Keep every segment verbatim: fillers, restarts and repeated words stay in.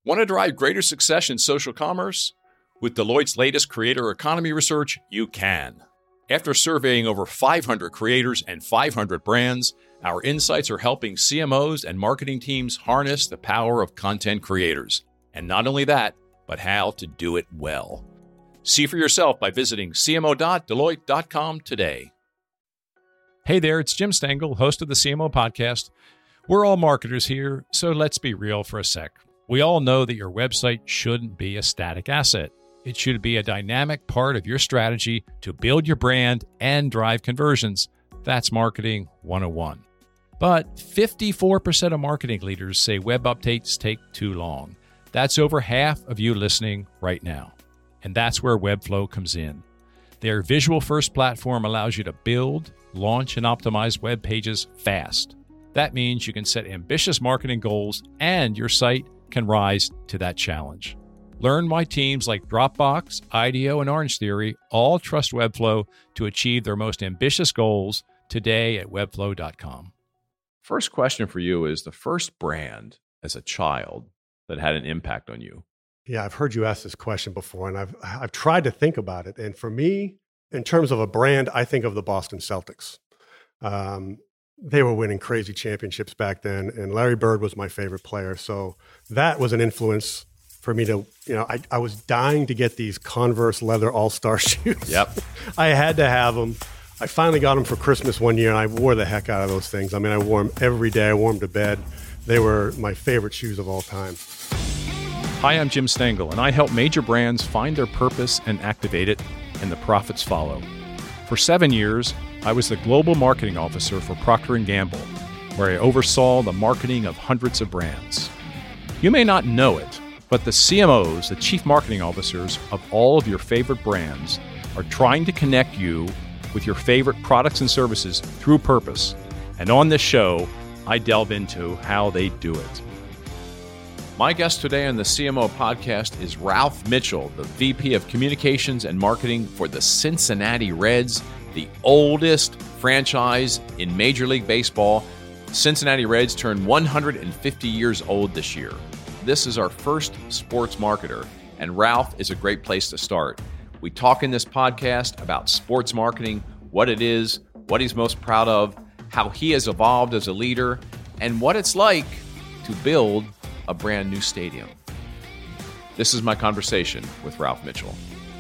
Want to drive greater success in social commerce? With Deloitte's latest creator economy research, you can. After surveying over five hundred creators and five hundred brands, our insights are helping C M Os and marketing teams harness the power of content creators. And not only that, but how to do it well. See for yourself by visiting c m o dot deloitte dot com today. Hey there, it's Jim Stengel, host of the C M O Podcast. We're all marketers here, so let's be real for a sec. We all know that your website shouldn't be a static asset. It should be a dynamic part of your strategy to build your brand and drive conversions. That's marketing one oh one. But fifty-four percent of marketing leaders say web updates take too long. That's over half of you listening right now. And that's where Webflow comes in. Their visual-first platform allows you to build, launch, and optimize web pages fast. That means you can set ambitious marketing goals and your site can rise to that challenge. Learn why teams like Dropbox, IDEO, and Orange Theory all trust Webflow to achieve their most ambitious goals today at webflow dot com. First question for you is the first brand as a child that had an impact on you. Yeah, I've heard you ask this question before, and I've I've tried to think about it. And for me, in terms of a brand, I think of the Boston Celtics. Um, they were winning crazy championships back then, and Larry Bird was my favorite player. So that was an influence for me to, you know, I, I was dying to get these Converse leather all-star shoes. Yep. I had to have them. I finally got them for Christmas one year, and I wore the heck out of those things. I mean, I wore them every day. I wore them to bed. They were my favorite shoes of all time. Hi, I'm Jim Stengel, and I help major brands find their purpose and activate it, and the profits follow. For seven years, I was the global marketing officer for Procter and Gamble, where I oversaw the marketing of hundreds of brands. You may not know it, but the C M Os, the chief marketing officers of all of your favorite brands, are trying to connect you with your favorite products and services through purpose. And on this show, I delve into how they do it. My guest today on the C M O Podcast is Ralph Mitchell, the V P of Communications and Marketing for the Cincinnati Reds, the oldest franchise in Major League Baseball. Cincinnati Reds turned one hundred fifty years old this year. This is our first sports marketer, and Ralph is a great place to start. We talk in this podcast about sports marketing, what it is, what he's most proud of, how he has evolved as a leader, and what it's like to build a brand new stadium. This is my conversation with Ralph Mitchell.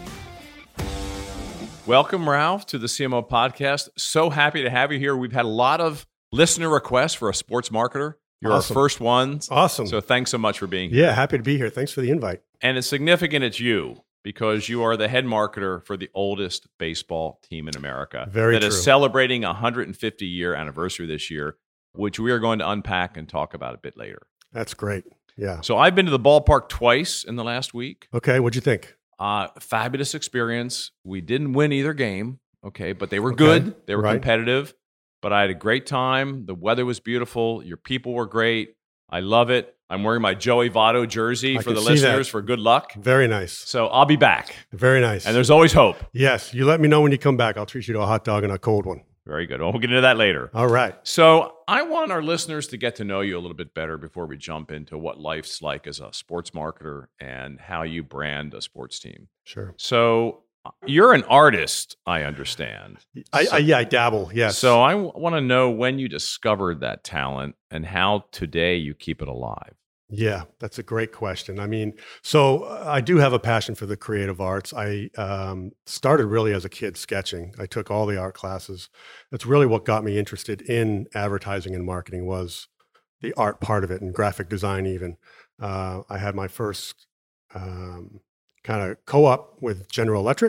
Welcome, Ralph, to the C M O Podcast. So happy to have you here. We've had a lot of listener requests for a sports marketer. You're awesome. Our first ones. Awesome. So thanks so much for being here. Yeah, happy to be here. Thanks for the invite. And it's significant it's you, because you are the head marketer for the oldest baseball team in America. Very that true. is celebrating a one hundred fifty year anniversary this year, which we are going to unpack and talk about a bit later. That's great. Yeah. So I've been to the ballpark twice in the last week. Okay, what'd you think? Uh, fabulous experience. We didn't win either game, okay, but they were Okay, good. They were right. competitive, but I had a great time. The weather was beautiful. Your people were great. I love it. I'm wearing my Joey Votto jersey I for can the see listeners that. for good luck. Very nice. So I'll be back. Very nice. And there's always hope. Yes, you let me know when you come back. I'll treat you to a hot dog and a cold one. Very good. Well, we'll get into that later. All right. So I want our listeners to get to know you a little bit better before we jump into what life's like as a sports marketer and how you brand a sports team. Sure. So you're an artist, I understand. I, so, I yeah, I dabble. Yes. So I w- want to know when you discovered that talent and how today you keep it alive. Yeah, that's a great question. I mean, so uh, I do have a passion for the creative arts. I um, started really as a kid sketching. I took all the art classes. That's really what got me interested in advertising and marketing, was the art part of it, and graphic design even. Uh, I had my first um, kind of co-op with General Electric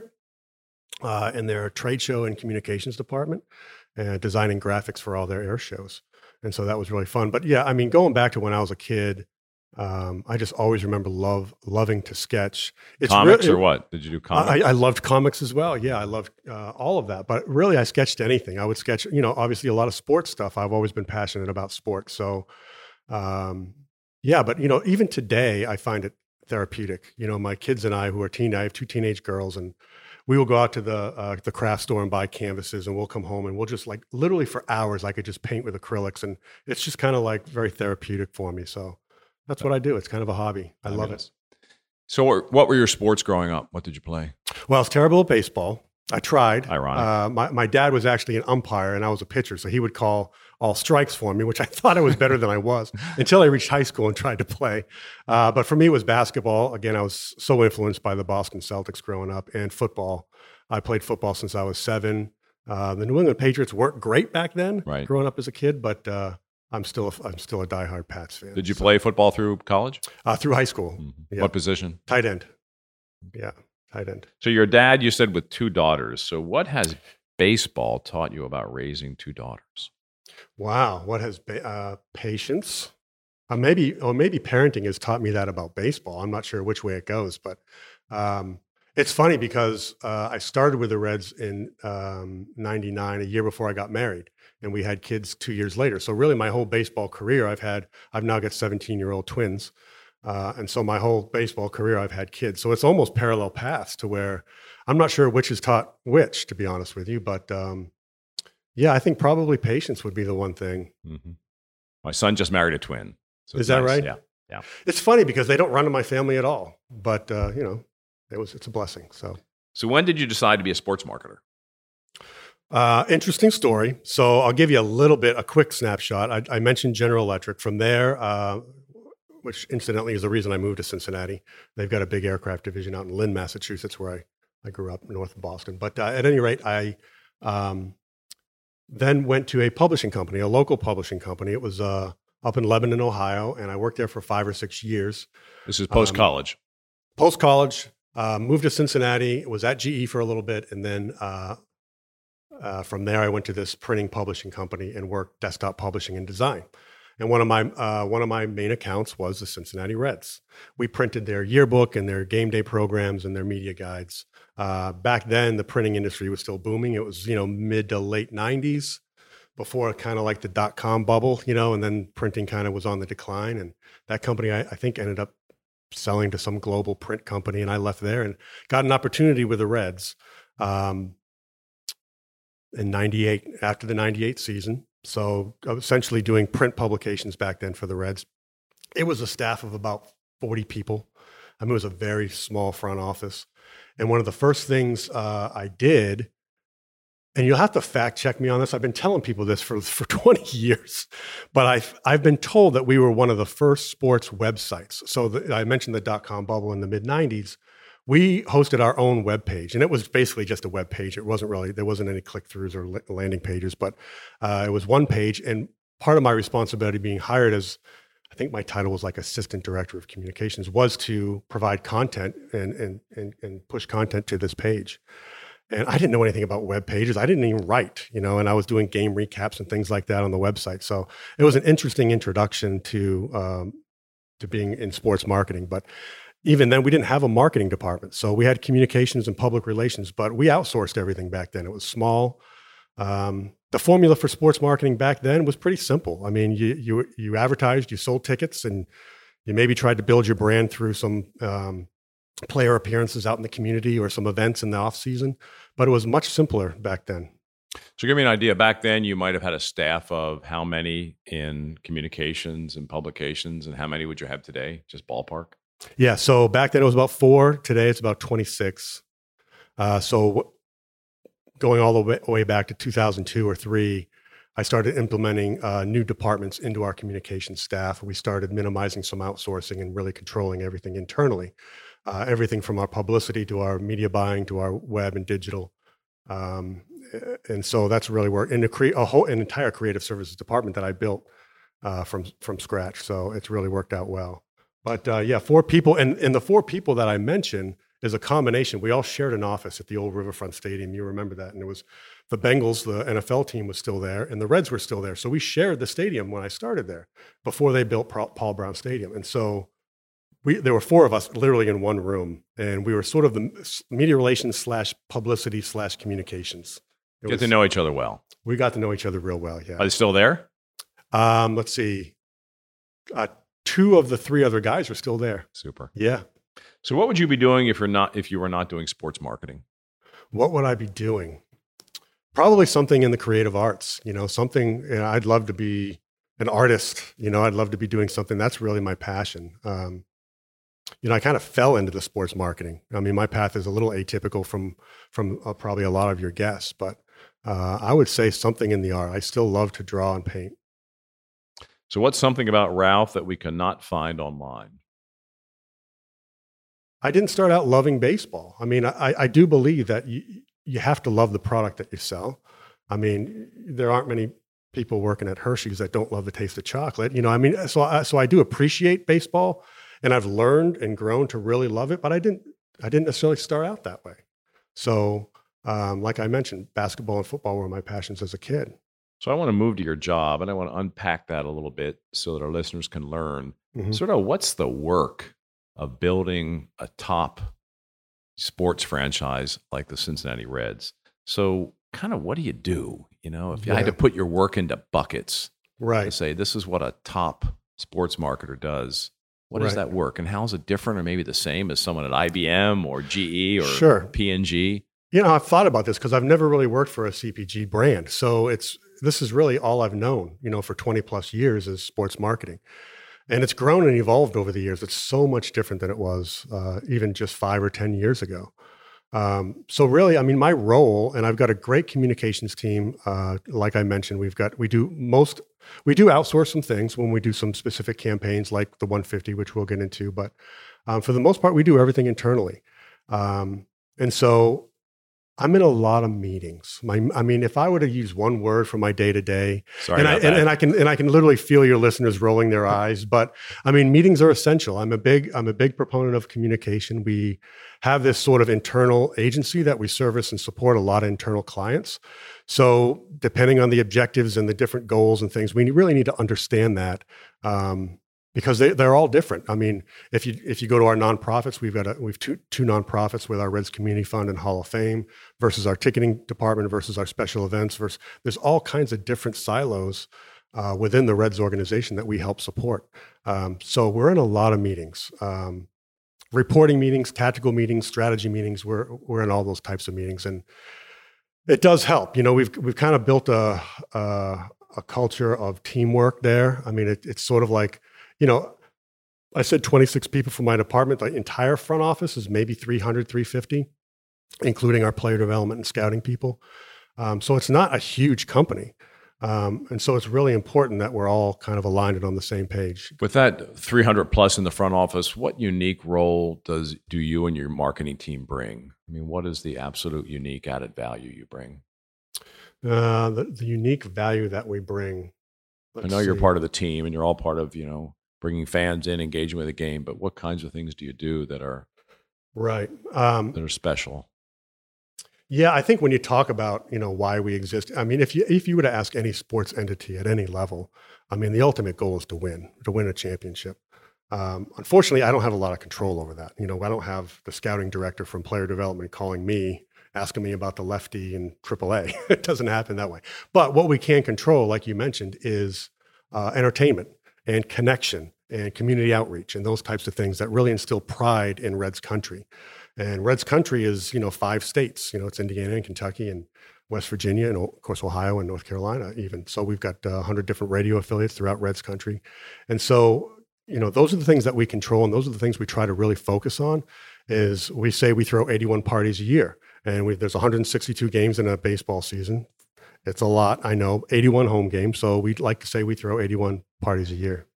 uh, in their trade show and communications department, and designing graphics for all their air shows. And so that was really fun. But yeah, I mean, going back to when I was a kid, Um, I just always remember love loving to sketch. It's comics really, or what? Did you do comics? I, I loved comics as well. Yeah, I loved uh, all of that. But really, I sketched anything. I would sketch, you know, obviously a lot of sports stuff. I've always been passionate about sports. So, um, yeah, but, you know, even today, I find it therapeutic. You know, my kids and I, who are teen, I have two teenage girls, and we will go out to the uh, the craft store and buy canvases, and we'll come home and we'll just like literally for hours, I could just paint with acrylics, and it's just kind of like very therapeutic for me. So that's what I do. It's kind of a hobby. I love it. So what were your sports growing up? What did you play? Well, I was terrible at baseball. I tried. Ironic. Uh, my, my dad was actually an umpire and I was a pitcher. So he would call all strikes for me, which I thought I was better than I was until I reached high school and tried to play. Uh, but for me, it was basketball. Again, I was so influenced by the Boston Celtics growing up, and football. I played football since I was seven. Uh, the New England Patriots weren't great back then, right. growing up as a kid, but uh, I'm still a, I'm still a diehard Pats fan. Did you so. play football through college? Uh, through high school. Mm-hmm. Yeah. What position? Tight end. Yeah, tight end. So your dad, you said, with two daughters. So what has baseball taught you about raising two daughters? Wow, what has ba- uh, patience? Uh, maybe, or maybe parenting has taught me that about baseball. I'm not sure which way it goes, but um, it's funny because uh, I started with the Reds in um, ninety-nine, a year before I got married, and we had kids two years later. So really, my whole baseball career, I've had, I've now got seventeen-year-old twins, uh, and so my whole baseball career, I've had kids. So it's almost parallel paths to where I'm not sure which has taught which, to be honest with you, but. Um, Yeah, I think probably patience would be the one thing. Mm-hmm. My son just married a twin. So Is that nice. right? Yeah, yeah. It's funny because they don't run in my family at all, but uh, you know, it was it's a blessing. So, so when did you decide to be a sports marketer? uh, interesting story. So I'll give you a little bit, a quick snapshot. I, I mentioned General Electric. From there, uh, which incidentally is the reason I moved to Cincinnati. They've got a big aircraft division out in Lynn, Massachusetts, where I I grew up north of Boston. But uh, at any rate, I. Um, Then went to a publishing company, a local publishing company. It was uh, up in Lebanon, Ohio, and I worked there for five or six years. This is post-college. Um, post-college, uh, moved to Cincinnati, was at G E for a little bit, and then uh, uh, from there I went to this printing publishing company and worked desktop publishing and design. And one of my uh, one of my main accounts was the Cincinnati Reds. We printed their yearbook and their game day programs and their media guides. Uh, back then, the printing industry was still booming. It was, you know, mid to late nineties, before kind of like the dot-com bubble, you know, and then printing kind of was on the decline. And that company, I, I think, ended up selling to some global print company, and I left there and got an opportunity with the Reds um, in ninety-eight, after the ninety-eight season. So I was essentially doing print publications back then for the Reds. It was a staff of about forty people. I mean, it was a very small front office. And one of the first things uh, I did, and you'll have to fact check me on this. I've been telling people this for, for twenty years, but I've, I've been told that we were one of the first sports websites. So the, I mentioned the dot-com bubble in the mid nineties. We hosted our own web page, and it was basically just a web page. It wasn't really, there wasn't any click-throughs or landing pages, but uh, it was one page. And part of my responsibility being hired as, I think my title was like Assistant Director of Communications, was to provide content and, and, and, and push content to this page. And I didn't know anything about web pages. I didn't even write, you know, and I was doing game recaps and things like that on the website. So it was an interesting introduction to, um, to being in sports marketing. But even then, we didn't have a marketing department. So we had communications and public relations, but we outsourced everything back then. It was small. Um, the formula for sports marketing back then was pretty simple. I mean, you you you advertised, you sold tickets, and you maybe tried to build your brand through some um, player appearances out in the community or some events in the off season. But it was much simpler back then. So give me an idea. Back then, you might have had a staff of how many in communications and publications, and how many would you have today? Just ballpark. Yeah. So back then it was about four. Today it's about twenty-six. Uh, so going all the way, way back to two thousand two or three, I started implementing uh, new departments into our communications staff. We started minimizing some outsourcing and really controlling everything internally. Uh, everything from our publicity to our media buying to our web and digital. Um, and so that's really where in a, cre- a whole an entire creative services department that I built uh, from from scratch. So it's really worked out well. But uh, yeah, four people, and, and the four people that I mentioned is a combination. We all shared an office at the old Riverfront Stadium. You remember that. And it was the Bengals, the N F L team was still there, and the Reds were still there. So we shared the stadium when I started there before they built Paul Brown Stadium. And so we there were four of us literally in one room, and we were sort of the media relations slash publicity slash communications. It Get was, to know each other well. We got to know each other real well, yeah. Are they still there? Um, let's see. Uh, two of the three other guys are still there. Super. Yeah. So what would you be doing if you're not if you were not doing sports marketing? What would I be doing? Probably something in the creative arts. You know, something. You know, I'd love to be an artist. You know, I'd love to be doing something. That's really my passion. Um, you know, I kind of fell into the sports marketing. I mean, my path is a little atypical from from uh, probably a lot of your guests, but uh, I would say something in the art. I still love to draw and paint. So what's something about Ralph that we cannot find online? I didn't start out loving baseball. I mean, I, I do believe that you, you have to love the product that you sell. I mean, there aren't many people working at Hershey's that don't love the taste of chocolate. You know, I mean, so I, so I do appreciate baseball, and I've learned and grown to really love it. But I didn't I didn't necessarily start out that way. So, um, like I mentioned, basketball and football were my passions as a kid. So I want to move to your job, and I want to unpack that a little bit so that our listeners can learn mm-hmm. sort of what's the work of building a top sports franchise like the Cincinnati Reds. So kind of what do you do? You know, if you yeah. had to put your work into buckets, right? To say this is what a top sports marketer does. What right. does that work? And how is it different or maybe the same as someone at I B M or G E or sure. P and G? You know, I've thought about this because I've never really worked for a C P G brand. So it's this is really all I've known, you know, for twenty plus years is sports marketing. And it's grown and evolved over the years. It's so much different than it was uh, even just five or ten years ago. Um, so really, I mean, my role, and I've got a great communications team. Uh, like I mentioned, we've got, we do most, we do outsource some things when we do some specific campaigns like the one fifty, which we'll get into. But um, for the most part, we do everything internally. Um, and so I'm in a lot of meetings. My, I mean, if I were to use one word for my day to day, and I and, and I can and I can literally feel your listeners rolling their eyes. But I mean, meetings are essential. I'm a big I'm a big proponent of communication. We have this sort of internal agency that we service and support a lot of internal clients. So depending on the objectives and the different goals and things, we really need to understand that. Um, Because they, they're all different. I mean, if you if you go to our nonprofits, we've got a, we've two two nonprofits with our Reds Community Fund and Hall of Fame versus our ticketing department versus our special events. Versus there's all kinds of different silos uh, within the Reds organization that we help support. Um, so we're in a lot of meetings, um, reporting meetings, tactical meetings, strategy meetings. We're we're in all those types of meetings, and it does help. You know, we've we've kind of built a a, a culture of teamwork there. I mean, it, it's sort of like, you know, I said twenty-six people from my department. The entire front office is maybe three hundred, three fifty, including our player development and scouting people. Um, so it's not a huge company. Um, and so it's really important that we're all kind of aligned and on the same page. With that three hundred plus in the front office, what unique role does do you and your marketing team bring? I mean, what is the absolute unique added value you bring? Uh, the, the unique value that we bring. I know you're see. part of the team and you're all part of, you know, bringing fans in, engaging with the game, but what kinds of things do you do that are right um, that are special? Yeah, I think when you talk about, you know, why we exist, I mean, if you if you were to ask any sports entity at any level, I mean, the ultimate goal is to win, to win a championship. Um, unfortunately, I don't have a lot of control over that. You know, I don't have the scouting director from player development calling me, asking me about the lefty in triple A. It doesn't happen that way. But what we can control, like you mentioned, is uh, entertainment and connection and community outreach and those types of things that really instill pride in Reds country. And Reds country is, you know, five states. You know, it's Indiana and Kentucky and West Virginia and, of course, Ohio and North Carolina even. So we've got uh, one hundred different radio affiliates throughout Reds country. And so, you know, those are the things that we control, and those are the things we try to really focus on. Is we say we throw eighty-one parties a year. And we, there's one hundred sixty-two games in a baseball season. It's a lot, I know, eighty-one home games. So we'd like to say we throw eighty-one parties a year.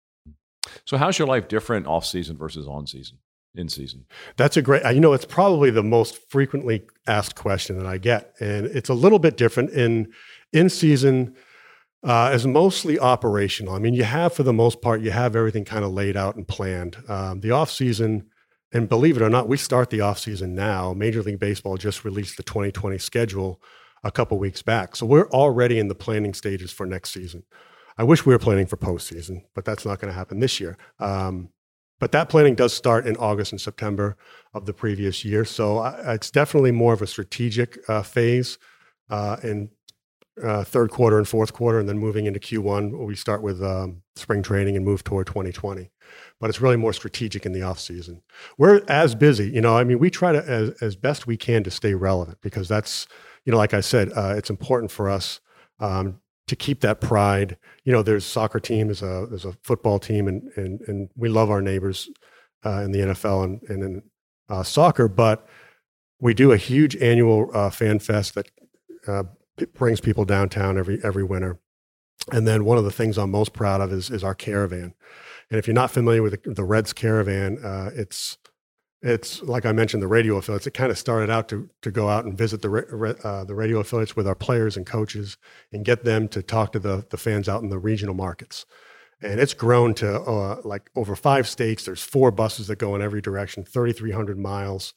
So how's your life different off season versus on season, in season? That's a great, you know, it's probably the most frequently asked question that I get. And it's a little bit different. In, in season uh, is mostly operational. I mean, you have, for the most part, you have everything kind of laid out and planned. Um, the off season, and believe it or not, we start the offseason now. Major League Baseball just released the twenty twenty schedule a couple weeks back. So we're already in the planning stages for next season. I wish we were planning for postseason, but that's not going to happen this year. Um, but that planning does start in August and September of the previous year. So I, it's definitely more of a strategic uh, phase uh, in uh, third quarter and fourth quarter, and then moving into Q one, we start with um, spring training and move toward twenty twenty. But it's really more strategic in the off season. We're as busy, you know, I mean, we try to, as, as best we can, to stay relevant, because that's, you know, like I said, uh, it's important for us um, to keep that pride. You know, there's soccer team, there's a there's a football team, and and and we love our neighbors uh, in the N F L and, and in uh, soccer, but we do a huge annual uh, fan fest that uh, p- brings people downtown every every winter. And then one of the things I'm most proud of is is our caravan. And if you're not familiar with the, the Reds caravan, uh, it's it's like I mentioned, the radio affiliates. It kind of started out to to go out and visit the uh, the radio affiliates with our players and coaches and get them to talk to the the fans out in the regional markets. And it's grown to uh, like over five states. There's four buses that go in every direction, thirty-three hundred miles,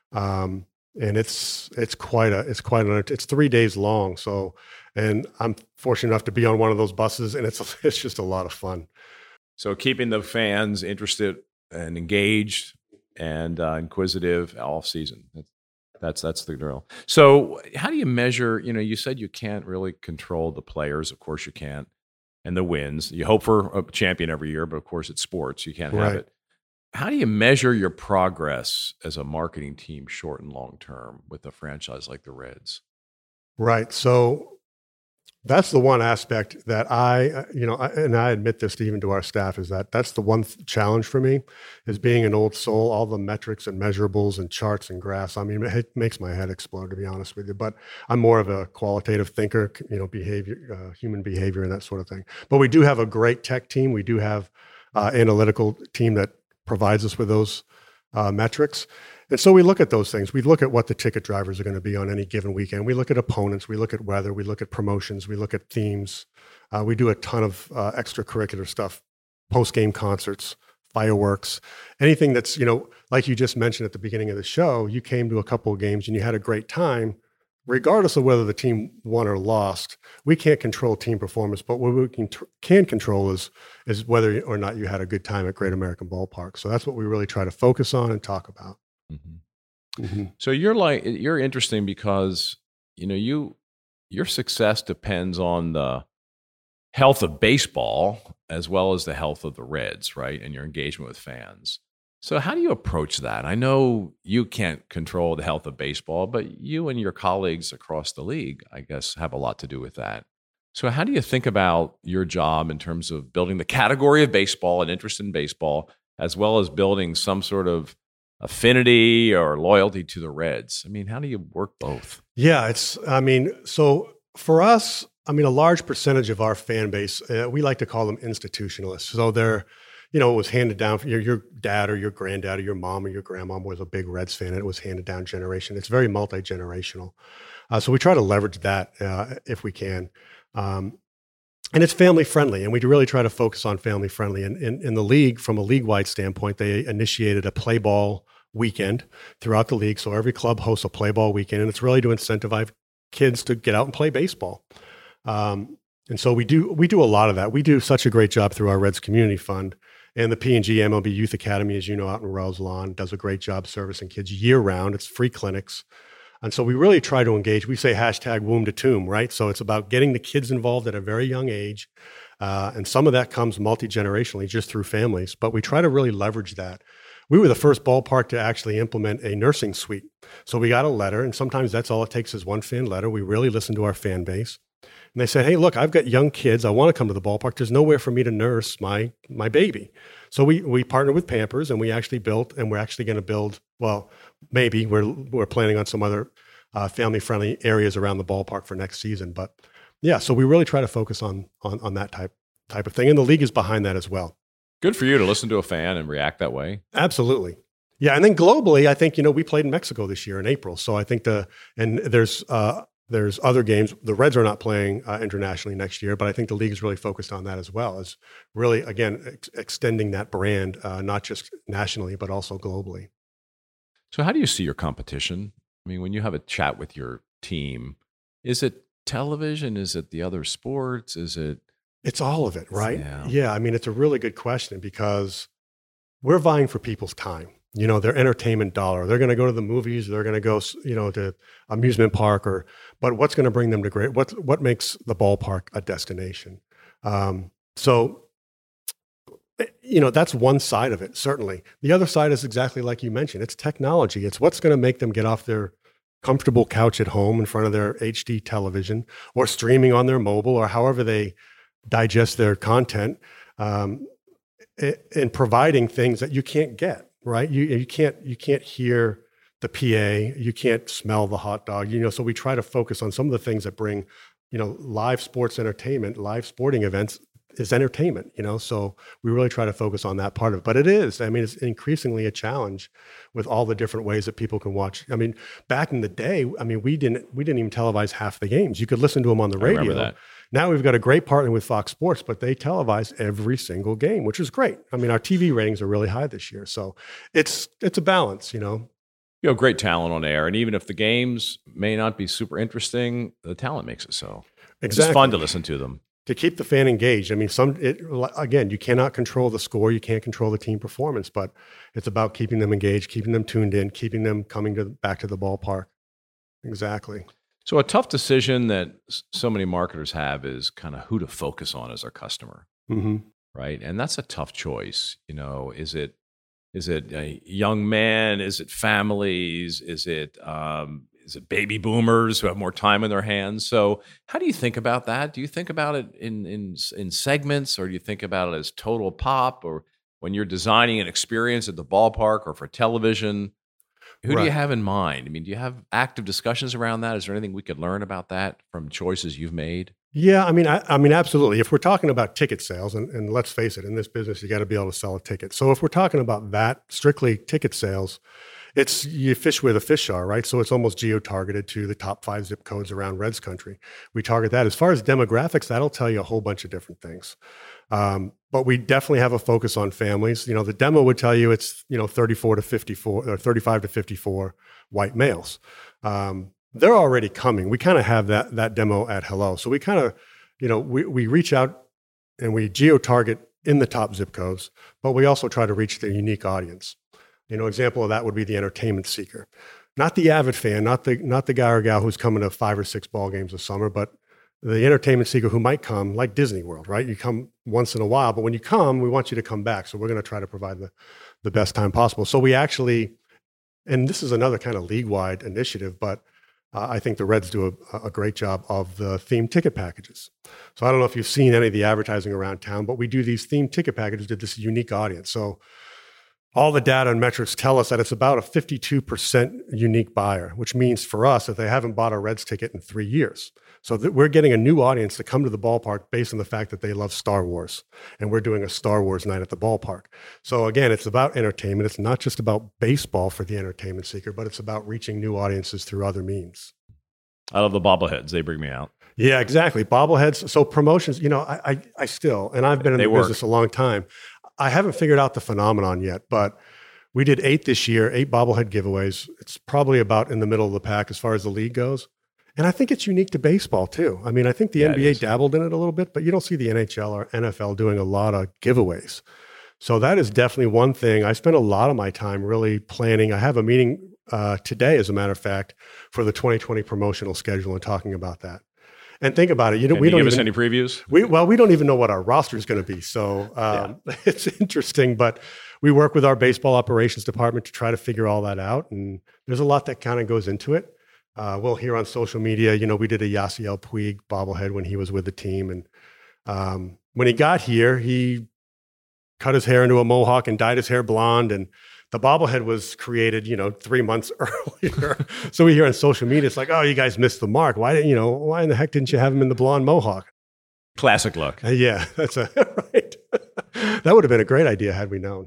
um, and it's it's quite a it's quite an it's three days long. So, and I'm fortunate enough to be on one of those buses, and it's it's just a lot of fun. So keeping the fans interested and engaged and uh, inquisitive all season. That's, that's that's the drill. So how do you measure, you know, you said you can't really control the players. Of course you can't. And the wins. You hope for a champion every year, but of course it's sports. You can't have Right. it. How do you measure your progress as a marketing team short and long term with a franchise like the Reds? Right. So that's the one aspect that I, uh, you know, I, and I admit this to even to our staff, is that that's the one th- challenge for me, is being an old soul, all the metrics and measurables and charts and graphs. I mean, it makes my head explode, to be honest with you, but I'm more of a qualitative thinker, you know, behavior, uh, human behavior and that sort of thing. But we do have a great tech team. We do have uh, analytical team that provides us with those uh, metrics. And so we look at those things. We look at what the ticket drivers are going to be on any given weekend. We look at opponents. We look at weather. We look at promotions. We look at themes. Uh, we do a ton of uh, extracurricular stuff, post-game concerts, fireworks, anything that's, you know, like you just mentioned at the beginning of the show, you came to a couple of games and you had a great time, regardless of whether the team won or lost. We can't control team performance, but what we can, can control is, is whether or not you had a good time at Great American Ballpark. So that's what we really try to focus on and talk about. Mm-hmm. Mm-hmm. So you're like, you're interesting because, you know, you, your success depends on the health of baseball as well as the health of the Reds, right? And your engagement with fans. So how do you approach that? I know you can't control the health of baseball, but you and your colleagues across the league, I guess, have a lot to do with that. So how do you think about your job in terms of building the category of baseball and interest in baseball, as well as building some sort of affinity or loyalty to the Reds? I mean, how do you work both? Yeah, it's, I mean, so for us, I mean, a large percentage of our fan base, uh, we like to call them institutionalists. So they're, you know, it was handed down for your, your dad or your granddad or your mom or your grandma was a big Reds fan, and it was handed down generation. It's very multi-generational. Uh, so we try to leverage that uh, if we can. Um, and it's family friendly, and we really try to focus on family friendly. And in, in the league, from a league-wide standpoint, they initiated a play ball weekend throughout the league. So every club hosts a play ball weekend, and it's really to incentivize kids to get out and play baseball. Um, and so we do we do a lot of that. We do such a great job through our Reds Community Fund. And the P and G M L B Youth Academy, as you know, out in Wells Lawn, does a great job servicing kids year round. It's free clinics. And so we really try to engage. We say hashtag womb to tomb, right? So it's about getting the kids involved at a very young age. Uh, and some of that comes multi-generationally just through families. But we try to really leverage that. We were the first ballpark to actually implement a nursing suite. So we got a letter, and sometimes that's all it takes is one fan letter. We really listen to our fan base. And they said, hey, look, I've got young kids. I want to come to the ballpark. There's nowhere for me to nurse my my baby. So we we partnered with Pampers, and we actually built, and we're actually going to build, well, maybe we're we're planning on some other uh, family-friendly areas around the ballpark for next season. But yeah, so we really try to focus on on on that type type of thing. And the league is behind that as well. Good for you to listen to a fan and react that way. Absolutely. Yeah. And then globally, I think, you know, we played in Mexico this year in April. So I think the, and there's, uh, there's other games. The Reds are not playing uh, internationally next year, but I think the league is really focused on that as well, as really, again, ex- extending that brand, uh, not just nationally, but also globally. So how do you see your competition? I mean, when you have a chat with your team, is it television? Is it the other sports? Is it? It's all of it, right? Yeah. Yeah. I mean, it's a really good question because we're vying for people's time. You know, their entertainment dollar. They're going to go to the movies. They're going to go, you know, to amusement park, or. But what's going to bring them to great? What what makes the ballpark a destination? Um, so, you know, that's one side of it. Certainly, the other side is exactly like you mentioned. It's technology. It's what's going to make them get off their comfortable couch at home in front of their H D television or streaming on their mobile or however they digest their content, um, and providing things that you can't get, right? You, you can't, you can't hear the P A, you can't smell the hot dog, you know, so we try to focus on some of the things that bring, you know, live sports entertainment, live sporting events is entertainment, you know, so we really try to focus on that part of it. But it is, I mean, it's increasingly a challenge with all the different ways that people can watch. I mean, back in the day, I mean, we didn't, we didn't even televise half the games. You could listen to them on the radio. I remember that. Now we've got a great partner with Fox Sports, but they televise every single game, which is great. I mean, our T V ratings are really high this year. So it's, it's a balance, you know. You know, great talent on air. And even if the games may not be super interesting, the talent makes it so. Exactly. It's fun to listen to them. To keep the fan engaged. I mean, some it, again, you cannot control the score, you can't control the team performance, but it's about keeping them engaged, keeping them tuned in, keeping them coming to back to the ballpark. Exactly. So a tough decision that so many marketers have is kind of who to focus on as our customer, mm-hmm. right? And that's a tough choice. You know, is it is it a young man? Is it families? Is it um, Is it baby boomers who have more time in their hands? So how do you think about that? Do you think about it in, in, in segments, or do you think about it as total pop, or when you're designing an experience at the ballpark or for television? Who right. do you have in mind? I mean, do you have active discussions around that? Is there anything we could learn about that from choices you've made? Yeah, I mean, I, I mean, absolutely. If we're talking about ticket sales, and, and let's face it, in this business, you got to be able to sell a ticket. So if we're talking about that, strictly ticket sales, it's you fish where the fish are, right? So it's almost geo-targeted to the top five zip codes around Reds country. We target that. As far as demographics, that'll tell you a whole bunch of different things. Um, but we definitely have a focus on families. You know, the demo would tell you it's, you know, thirty-four to fifty-four or thirty-five to fifty-four white males. Um, they're already coming. We kind of have that that demo at Hello. So we kind of, you know, we, we reach out and we geo-target in the top zip codes, but we also try to reach the unique audience. You know, example of that would be the entertainment seeker, not the avid fan, not the not the guy or gal who's coming to five or six ball games a summer, but the entertainment seeker who might come, like Disney World, right? You come once in a while, but when you come, we want you to come back. So we're going to try to provide the, the best time possible. So we actually, and this is another kind of league-wide initiative, but uh, I think the Reds do a, a great job of the themed ticket packages. So I don't know if you've seen any of the advertising around town, but we do these themed ticket packages to this unique audience. So all the data and metrics tell us that it's about a fifty-two percent unique buyer, which means for us that they haven't bought a Reds ticket in three years. So that we're getting a new audience to come to the ballpark based on the fact that they love Star Wars. And we're doing a Star Wars night at the ballpark. So again, it's about entertainment. It's not just about baseball for the entertainment seeker, but it's about reaching new audiences through other means. I love the bobbleheads. They bring me out. Yeah, exactly. Bobbleheads. So promotions, you know, I, I, I still, and I've been in they the work. business a long time. I haven't figured out the phenomenon yet, but we did eight this year, eight bobblehead giveaways. It's probably about in the middle of the pack as far as the league goes. And I think it's unique to baseball too. I mean, I think the yeah, N B A dabbled in it a little bit, but you don't see the N H L or N F L doing a lot of giveaways. So that is definitely one thing. I spent a lot of my time really planning. I have a meeting uh, today, as a matter of fact, for the twenty twenty promotional schedule and talking about that. And think about it. You know, Can we you don't give even, us any previews. We, well, we don't even know what our roster is going to be. So um, yeah. It's interesting, but we work with our baseball operations department to try to figure all that out. And there's a lot that kind of goes into it. Uh, we'll hear on social media, you know, we did a Yasiel Puig bobblehead when he was with the team. And um, when he got here, he cut his hair into a mohawk and dyed his hair blonde. And the bobblehead was created, you know, three months earlier. So we hear on social media, it's like, oh, you guys missed the mark. Why didn't, you know, why in the heck didn't you have him in the blonde mohawk? Classic look. Uh, yeah, that's a, right. That would have been a great idea had we known.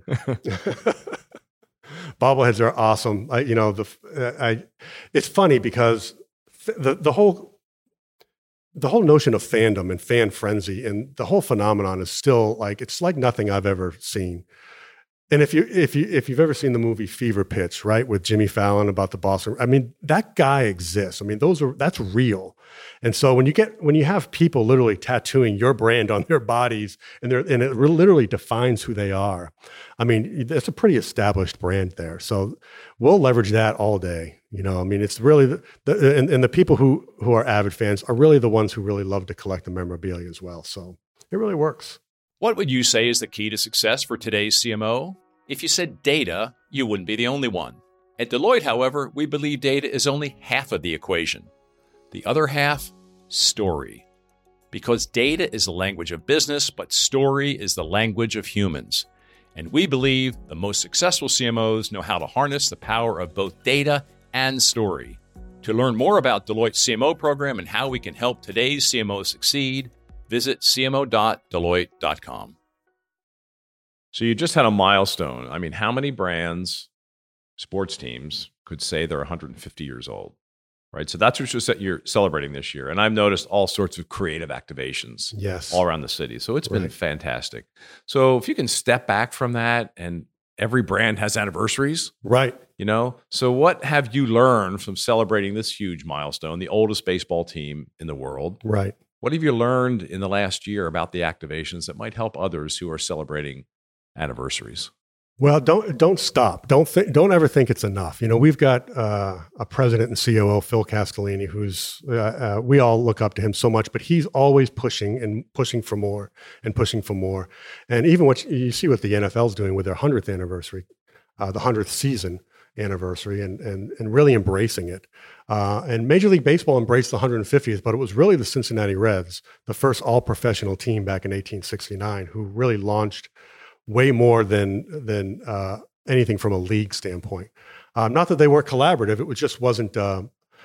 Bobbleheads are awesome. I, you know, the uh, I. It's funny because the the whole the whole notion of fandom and fan frenzy and the whole phenomenon is still like it's like nothing I've ever seen. And if you if you if you've ever seen the movie Fever Pitch, right, with Jimmy Fallon about the Boston, I mean, that guy exists. I mean, those are that's real. And so when you get when you have people literally tattooing your brand on their bodies, and they're and it literally defines who they are. I mean, that's a pretty established brand there. So we'll leverage that all day. You know, I mean, it's really the, the and, and the people who who are avid fans are really the ones who really love to collect the memorabilia as well. So it really works. What would you say is the key to success for today's C M O? If you said data, you wouldn't be the only one. At Deloitte, however, we believe data is only half of the equation. The other half, story. Because data is the language of business, but story is the language of humans. And we believe the most successful C M Os know how to harness the power of both data and story. To learn more about Deloitte's C M O program and how we can help today's C M Os succeed, visit c m o dot deloitte dot com. So you just had a milestone. I mean, how many brands, sports teams, could say they're one hundred fifty years old? Right. So that's what you're celebrating this year. And I've noticed all sorts of creative activations yes. all around the city. So it's been right. fantastic. So if you can step back from that, and every brand has anniversaries. Right. You know, so what have you learned from celebrating this huge milestone, the oldest baseball team in the world? Right. What have you learned in the last year about the activations that might help others who are celebrating anniversaries? Well, don't don't stop. Don't think. Don't ever think it's enough. You know, we've got uh, a president and C O O, Phil Castellini, who's uh, uh, we all look up to him so much, but he's always pushing and pushing for more and pushing for more. And even what you see what the N F L is doing with their hundredth anniversary, uh, the hundredth season anniversary, and and and really embracing it. Uh, and Major League Baseball embraced the one hundred fiftieth, but it was really the Cincinnati Reds, the first all-professional team back in eighteen sixty-nine, who really launched way more than than uh, anything from a league standpoint. Um, not that they weren't collaborative, it was just wasn't uh,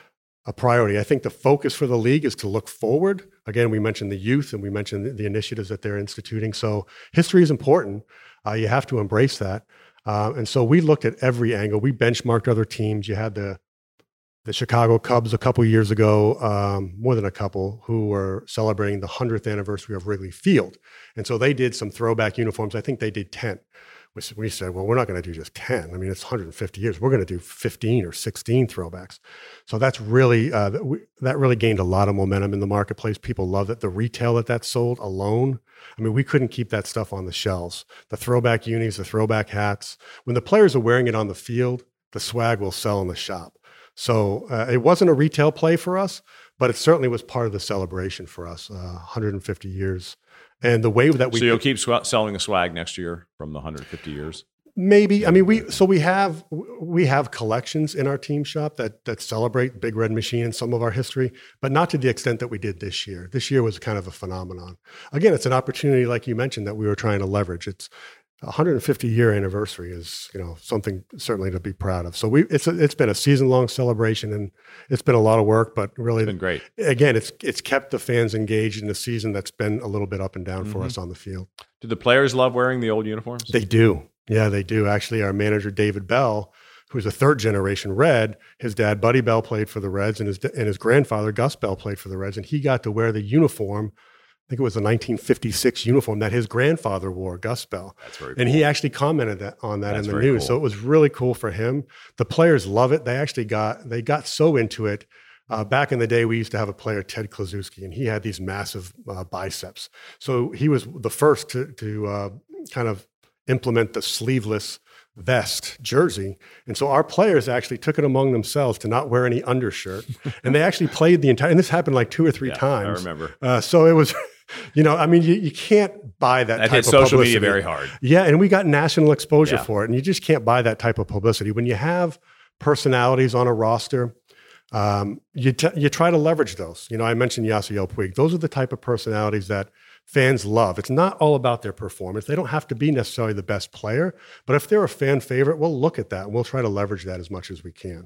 a priority. I think the focus for the league is to look forward. Again, we mentioned the youth and we mentioned the, the initiatives that they're instituting. So history is important. Uh, you have to embrace that. Uh, and so we looked at every angle. We benchmarked other teams. You had the the Chicago Cubs a couple years ago, um, more than a couple, who were celebrating the hundredth anniversary of Wrigley Field. And so they did some throwback uniforms. I think they did ten. Which we said, well, we're not going to do just ten. I mean, it's one hundred fifty years. We're going to do fifteen or sixteen throwbacks. So that's really, uh, that, we, that really gained a lot of momentum in the marketplace. People love it. The retail that that sold alone, I mean, we couldn't keep that stuff on the shelves. The throwback unis, the throwback hats. When the players are wearing it on the field, the swag will sell in the shop. So uh, it wasn't a retail play for us, but it certainly was part of the celebration for us, uh, one hundred fifty years. And the way that we... So you'll keep sw- selling the swag next year from the one hundred fifty years? Maybe. I mean, we so we have we have collections in our team shop that that celebrate Big Red Machine and some of our history, but not to the extent that we did this year. This year was kind of a phenomenon. Again, it's an opportunity, like you mentioned, that we were trying to leverage. It's one hundred fifty year anniversary is, you know, something certainly to be proud of. So we it's a, it's been a season long celebration, and it's been a lot of work, but really it's been great. Again, it's it's kept the fans engaged in a season that's been a little bit up and down mm-hmm. for us on the field. Do the players love wearing the old uniforms? They do. Yeah, they do. Actually, our manager David Bell, who's a third generation Red, his dad Buddy Bell played for the Reds, and his and his grandfather Gus Bell played for the Reds, and he got to wear the uniform. I think it was a nineteen fifty-six uniform that his grandfather wore, Gus Bell. That's very cool. And he actually commented that, on that That's in the very news. cool. So it was really cool for him. The players love it. They actually got, they got so into it. Uh, back in the day, we used to have a player, Ted Kluszewski, and he had these massive uh, biceps. So he was the first to, to uh, kind of implement the sleeveless vest jersey. And so our players actually took it among themselves to not wear any undershirt. And they actually played the entire, and this happened like two or three yeah, times. I remember. Uh, so it was, you know, I mean, you, you can't buy that, that type hit of social publicity. media very hard. Yeah, and we got national exposure Yeah. for it. And you just can't buy that type of publicity. When you have personalities on a roster, um, you, t- you try to leverage those. You know, I mentioned Yasiel Puig. Those are the type of personalities that fans love. It's not all about their performance. They don't have to be necessarily the best player, but if they're a fan favorite, we'll look at that and we'll try to leverage that as much as we can.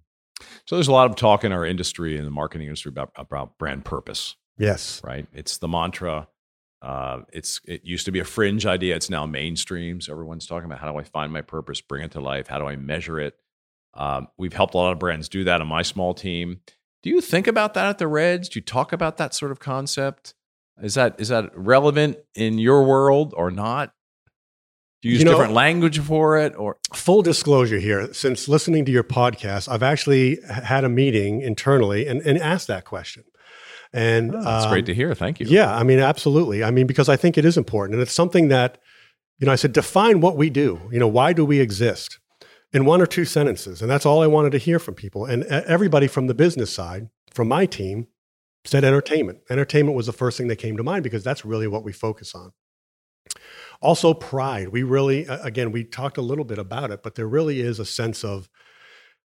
So there's a lot of talk in our industry, in the marketing industry, about, about brand purpose. Yes. Right? It's the mantra. Uh, it's It used to be a fringe idea. It's now mainstream. So everyone's talking about, how do I find my purpose, bring it to life? How do I measure it? Um, we've helped a lot of brands do that on my small team. Do you think about that at the Reds? Do you talk about that sort of concept? Is that is that relevant in your world or not? Do you use You know, different language for it? Or full disclosure here, since listening to your podcast, I've actually had a meeting internally and, and asked that question. And oh, that's um, great to hear. Thank you. Yeah, I mean, absolutely. I mean, because I think it is important. And it's something that, you know, I said, define what we do. You know, why do we exist? In one or two sentences. And that's all I wanted to hear from people. And everybody from the business side, from my team, said entertainment. Entertainment was the first thing that came to mind because that's really what we focus on. Also, pride. We really, again, we talked a little bit about it, but there really is a sense of,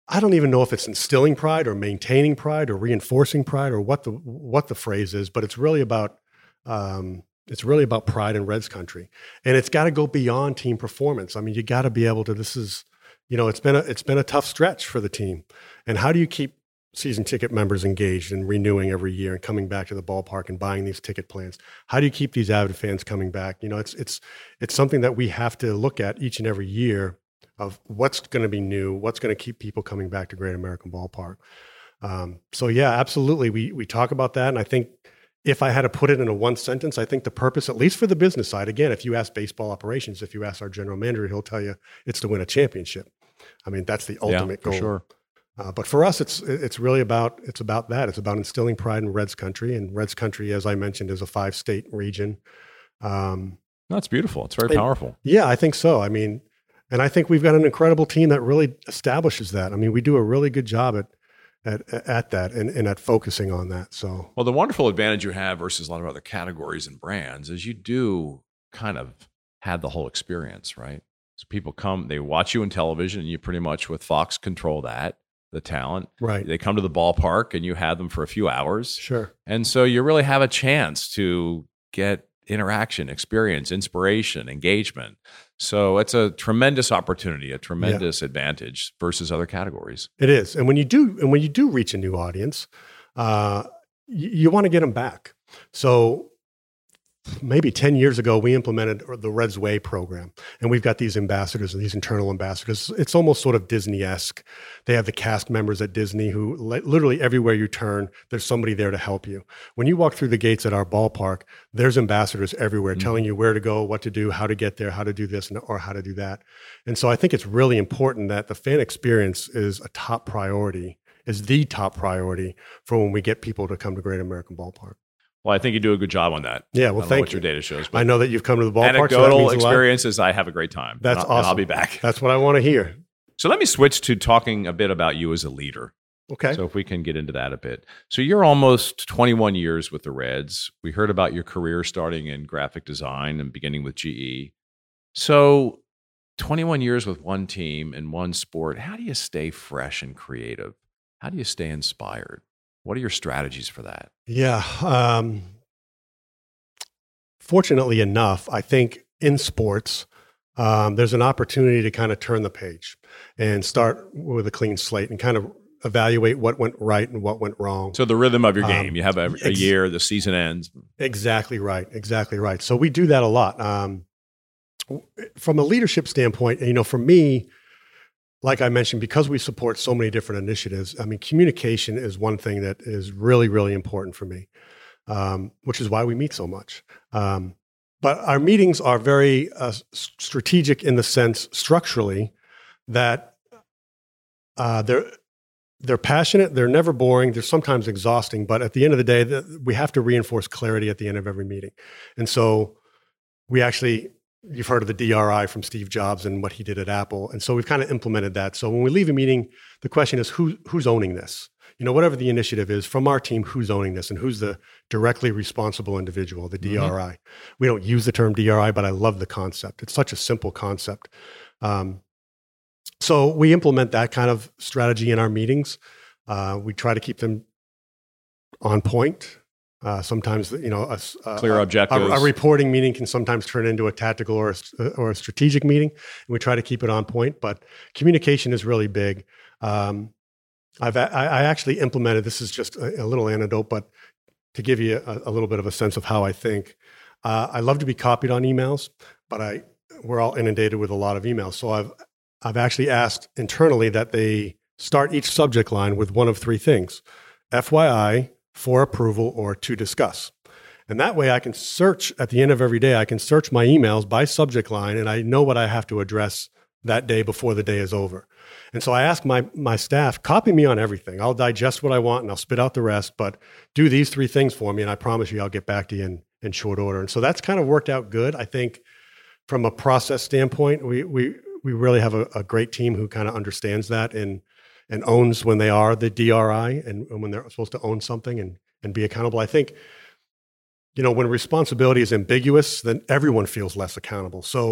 I don't even know if it's instilling pride or maintaining pride or reinforcing pride or what the what the phrase is, but it's really about um, it's really about pride in Reds country, and it's got to go beyond team performance. I mean, you got to be able to. This is, you know, it's been a it's been a tough stretch for the team, and how do you keep season ticket members engaged and renewing every year and coming back to the ballpark and buying these ticket plans? How do you keep these avid fans coming back? You know, it's it's it's something that we have to look at each and every year of what's going to be new, what's going to keep people coming back to Great American Ballpark. Um, so yeah, absolutely. We we talk about that. And I think if I had to put it in a one sentence, I think the purpose, at least for the business side, again, if you ask baseball operations, if you ask our general manager, he'll tell you it's to win a championship. I mean, that's the ultimate yeah, for goal. Sure. Uh, but for us, it's it's really about it's about that. It's about instilling pride in Reds country. And Reds country, as I mentioned, is a five state region. Um, That's beautiful. It's very and, powerful. Yeah, I think so. I mean, And I think we've got an incredible team that really establishes that. I mean, we do a really good job at at at that and, and at focusing on that. So, well, the wonderful advantage you have versus a lot of other categories and brands is you do kind of have the whole experience, right? So people come, they watch you on television, and you pretty much with Fox control that, the talent. Right. They come to the ballpark, and you have them for a few hours. Sure. And so you really have a chance to get interaction, experience, inspiration, engagement. So it's a tremendous opportunity, a tremendous yeah. advantage versus other categories. It is. And when you do, and when you do reach a new audience, uh, you, you want to get them back. So maybe ten years ago, we implemented the Reds Way program, and we've got these ambassadors and these internal ambassadors. It's almost sort of Disney-esque. They have the cast members at Disney who literally everywhere you turn, there's somebody there to help you. When you walk through the gates at our ballpark, there's ambassadors everywhere mm-hmm. telling you where to go, what to do, how to get there, how to do this, or how to do that. And so I think it's really important that the fan experience is a top priority, is the top priority for when we get people to come to Great American Ballpark. Well, I think you do a good job on that. Yeah, well, I don't thank know what you. your data shows. I know that you've come to the ballpark. Anecdotal so experiences, I have a great time. That's and awesome. And I'll be back. That's what I want to hear. So let me switch to talking a bit about you as a leader. Okay. So if we can get into that a bit. So you're almost twenty-one years with the Reds. We heard about your career starting in graphic design and beginning with G E. So twenty-one years with one team and one sport. How do you stay fresh and creative? How do you stay inspired? What are your strategies for that? Yeah. Um, fortunately enough, I think in sports, um, there's an opportunity to kind of turn the page and start with a clean slate and kind of evaluate what went right and what went wrong. So the rhythm of your game, um, you have a, a ex- year, the season ends. Exactly right. Exactly right. So we do that a lot. Um, from a leadership standpoint, you know, for me, like I mentioned, because we support so many different initiatives, I mean, communication is one thing that is really, really important for me, um, which is why we meet so much. Um, but our meetings are very uh, strategic in the sense, structurally, that uh, they're they're passionate, they're never boring, they're sometimes exhausting, but at the end of the day, the, we have to reinforce clarity at the end of every meeting. And so we actually... You've heard of the D R I from Steve Jobs and what he did at Apple. And so we've kind of implemented that. So when we leave a meeting, the question is who, who's owning this? You know, whatever the initiative is from our team, who's owning this and who's the directly responsible individual, the D R I. Mm-hmm. We don't use the term D R I, but I love the concept. It's such a simple concept. Um, so we implement that kind of strategy in our meetings. Uh, we try to keep them on point. Uh, sometimes, you know, a, a, clear objectives. A, a reporting meeting can sometimes turn into a tactical or a, or a strategic meeting, and we try to keep it on point. But communication is really big. Um, I've I, I actually implemented. This is just a, a little anecdote, but to give you a, a little bit of a sense of how I think, uh, I love to be copied on emails, but I we're all inundated with a lot of emails. So I've I've actually asked internally that they start each subject line with one of three things: F Y I, for approval, or to discuss. And that way I can search at the end of every day, I can search my emails by subject line and I know what I have to address that day before the day is over. And so I ask my, my staff, copy me on everything. I'll digest what I want and I'll spit out the rest, but do these three things for me and I promise you I'll get back to you in, in short order. And so that's kind of worked out good. I think from a process standpoint, we we we really have a, a great team who kind of understands that and and owns when they are the D R I and, and when they're supposed to own something and, and be accountable. I think, you know, when responsibility is ambiguous, then everyone feels less accountable. So,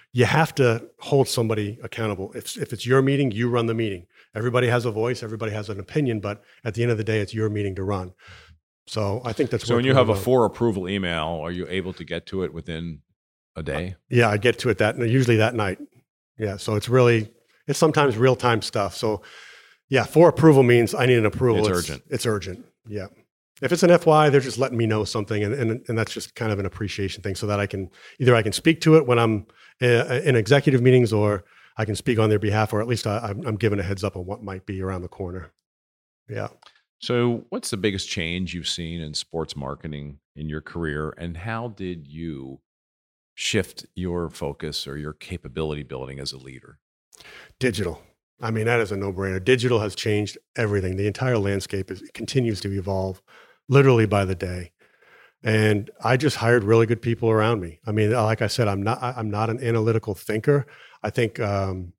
you have to hold somebody accountable. If, if it's your meeting, you run the meeting. Everybody has a voice, everybody has an opinion, but at the end of the day, it's your meeting to run. So I think that's so when you have a for approval email, are you able to get to it within a day? Yeah, I get to it that usually that night. Yeah, so it's really it's sometimes real time stuff. So yeah, for approval means I need an approval. It's, it's urgent. It's urgent. Yeah. If it's an F Y, they're just letting me know something, and, and and that's just kind of an appreciation thing, so that I can either I can speak to it when I'm in executive meetings, or I can speak on their behalf, or at least I, I'm given a heads up on what might be around the corner. Yeah. So what's the biggest change you've seen in sports marketing in your career, and how did you shift your focus or your capability building as a leader? Digital. I mean, that is a no-brainer. Digital has changed everything. The entire landscape is, continues to evolve literally by the day. And I just hired really good people around me. I mean, like I said, I'm not, I'm not an analytical thinker. I think um,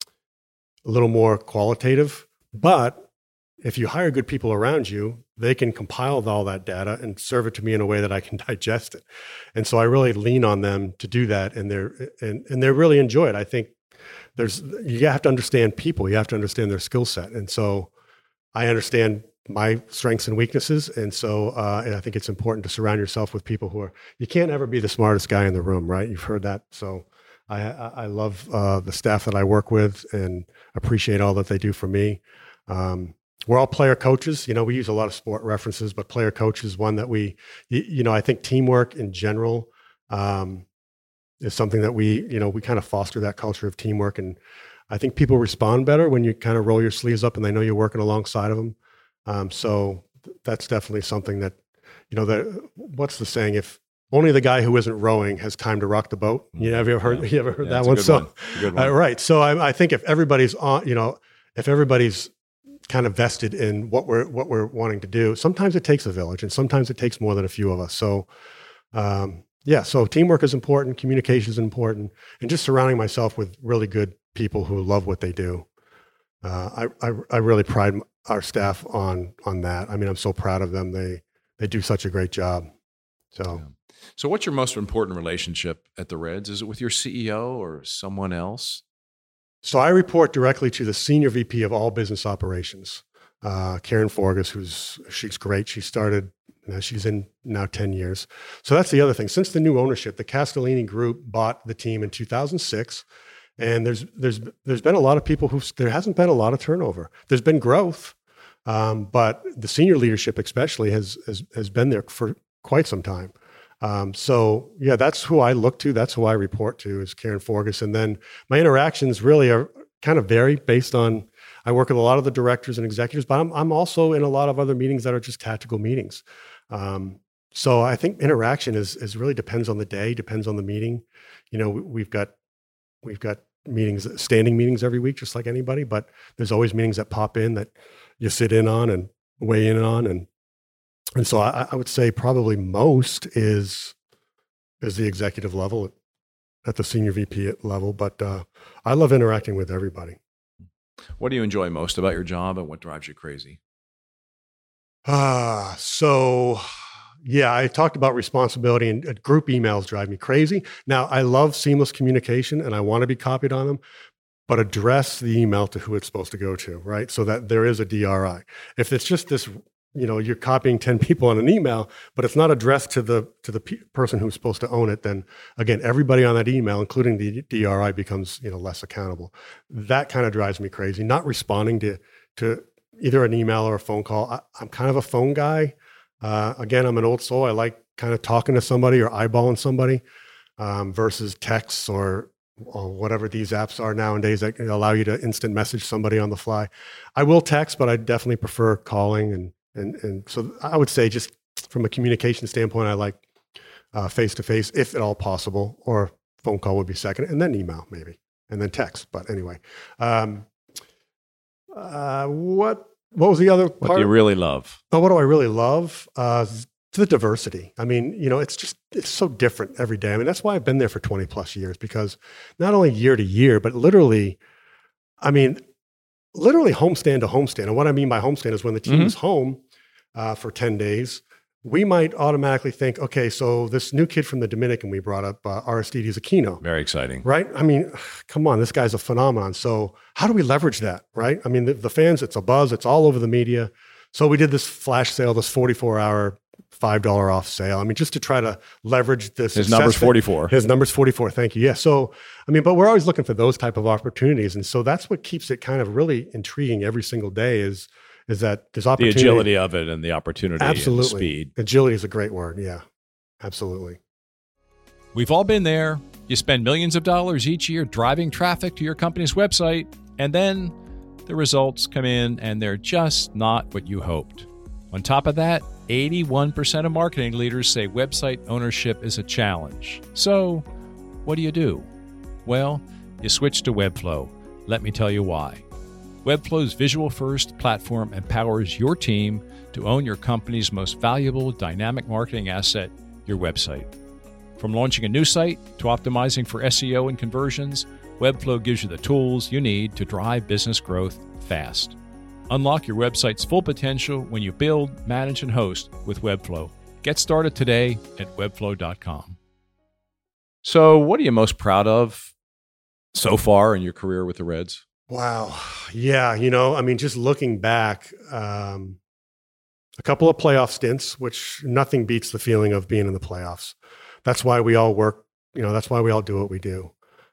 a little more qualitative, but if you hire good people around you, they can compile all that data and serve it to me in a way that I can digest it. And so I really lean on them to do that, and they're and, and they really enjoy it. I think there's you have to understand people, you have to understand their skill set, and so I understand my strengths and weaknesses, and so uh, and I think it's important to surround yourself with people who are. You can't ever be the smartest guy in the room, right? You've heard that. So I I love uh, the staff that I work with and appreciate all that they do for me. Um, We're all player coaches. You know, we use a lot of sport references, but player coach is one that we, you, you know, I think teamwork in general um, is something that we, you know, we kind of foster that culture of teamwork. And I think people respond better when you kind of roll your sleeves up and they know you're working alongside of them. Um, so that's definitely something that, you know, that what's the saying? If only the guy who isn't rowing has time to rock the boat. You know, have you ever heard, yeah. you ever heard yeah, that one? So, one. Uh, right. So I, I think if everybody's on, you know, if everybody's kind of vested in what we're what we're wanting to do. Sometimes it takes a village, and sometimes it takes more than a few of us. So, um, yeah. So teamwork is important, communication is important, and just surrounding myself with really good people who love what they do. Uh, I, I I really pride our staff on on that. I mean, I'm so proud of them. They they do such a great job. So, yeah. So what's your most important relationship at the Reds? Is it with your C E O or someone else? So I report directly to the Senior V P of all business operations, uh, Karen Forgas, who's, she's great. She started, you know, she's in now ten years. So that's the other thing. Since the new ownership, the Castellini Group bought the team in two thousand six, and there's there's there's been a lot of people who, there hasn't been a lot of turnover. There's been growth, um, but the senior leadership especially has, has, has been there for quite some time. Um, so yeah, that's who I look to. That's who I report to, is Karen Forgas. And then my interactions really are kind of vary based on, I work with a lot of the directors and executives, but I'm, I'm also in a lot of other meetings that are just tactical meetings. Um, so I think interaction is, is really depends on the day, depends on the meeting. You know, we, we've got, we've got meetings, standing meetings every week, just like anybody, but there's always meetings that pop in that you sit in on and weigh in on. And And so I, I would say probably most is is the executive level, at, at the senior V P level. But uh, I love interacting with everybody. What do you enjoy most about your job, and what drives you crazy? Ah, uh, so yeah, I talked about responsibility, and uh, group emails drive me crazy. Now, I love seamless communication, and I want to be copied on them, but address the email to who it's supposed to go to, right? So that there is a D R I. If it's just this, you know, you're copying ten people on an email, but it's not addressed to the to the pe- person who's supposed to own it, then again, everybody on that email, including the D R I, becomes, you know, less accountable. That kind of drives me crazy. Not responding to to either an email or a phone call. I, I'm kind of a phone guy. Uh, again, I'm an old soul. I like kind of talking to somebody or eyeballing somebody um, versus texts or or whatever these apps are nowadays that can allow you to instant message somebody on the fly. I will text, but I definitely prefer calling. And And and so I would say, just from a communication standpoint, I like uh, face-to-face, if at all possible, or phone call would be second, and then email maybe, and then text. But anyway, um, uh, what what was the other part? What do you really love? Oh, what do I really love? Uh, the diversity. I mean, you know, it's just, it's so different every day. I mean, that's why I've been there for twenty plus years, because not only year to year, but literally, I mean, literally homestand to homestand. And what I mean by homestand is when the team mm-hmm. is home uh, for ten days, we might automatically think, okay, so this new kid from the Dominican we brought up, uh, Aristides Aquino. Very exciting. Right? I mean, come on, this guy's a phenomenon. So how do we leverage that, right? I mean, the, the fans, it's a buzz. It's all over the media. So we did this flash sale, this forty-four hour, five dollars off sale. I mean, just to try to leverage this. His number's forty-four. His number's forty-four. Thank you. Yeah. So, I mean, but we're always looking for those type of opportunities. And so that's what keeps it kind of really intriguing every single day is, is that there's opportunity. The agility of it and the opportunity Absolutely. and speed. Agility is a great word. Yeah, absolutely. We've all been there. You spend millions of dollars each year driving traffic to your company's website, and then the results come in and they're just not what you hoped. On top of that, eighty-one percent of marketing leaders say website ownership is a challenge. So, what do you do? Well, you switch to Webflow. Let me tell you why. Webflow's visual-first platform empowers your team to own your company's most valuable dynamic marketing asset, your website. From launching a new site to optimizing for S E O and conversions, Webflow gives you the tools you need to drive business growth fast. Unlock your website's full potential when you build, manage, and host with Webflow. Get started today at webflow dot com. So what are you most proud of so far in your career with the Reds? Wow. Yeah. You know, I mean, just looking back, um, a couple of playoff stints, which nothing beats the feeling of being in the playoffs. That's why we all work, you know, that's why we all do what we do.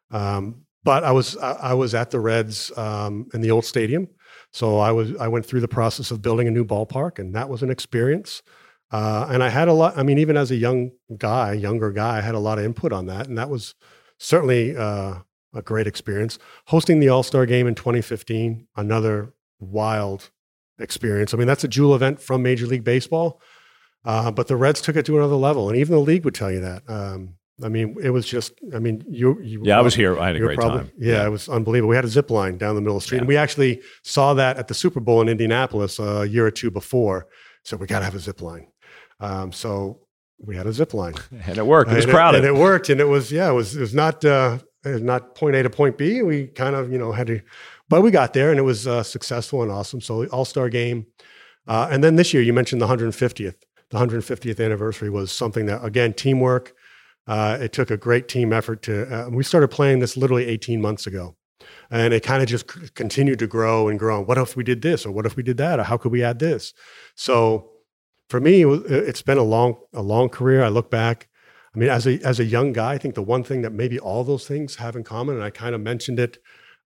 Um, but I was, I, I was at the Reds um, in the old stadium. So I was, I went through the process of building a new ballpark, and that was an experience. Uh, and I had a lot, I mean, even as a young guy, younger guy, I had a lot of input on that. And that was certainly uh, a great experience. Hosting the All-Star Game in twenty fifteen, another wild experience. I mean, that's a jewel event from Major League Baseball, uh, but the Reds took it to another level. And even the league would tell you that. Um, I mean, it was just, I mean, you, you yeah, I was here. I had a great probably, time. Yeah, yeah, it was unbelievable. We had a zip line down the middle of the street. Yeah. And we actually saw that at the Super Bowl in Indianapolis uh, a year or two before. So we got to have a zip line. Um, so we had a zip line. And it worked. It was and crowded. It, and it worked. And it was, yeah, it was, it was not, uh, it was not point A to point B. We kind of, you know, had to, but we got there and it was uh, successful and awesome. So All-Star Game. Uh, and then this year, you mentioned the one hundred fiftieth. The one hundred fiftieth anniversary was something that, again, teamwork. Uh, it took a great team effort to, uh, we started playing this literally eighteen months ago. And it kind of just c- continued to grow and grow. What if we did this? Or what if we did that? Or how could we add this? So for me, it was, it's been a long, a long career. I look back. I mean, as a, as a young guy, I think the one thing that maybe all those things have in common, and I kind of mentioned it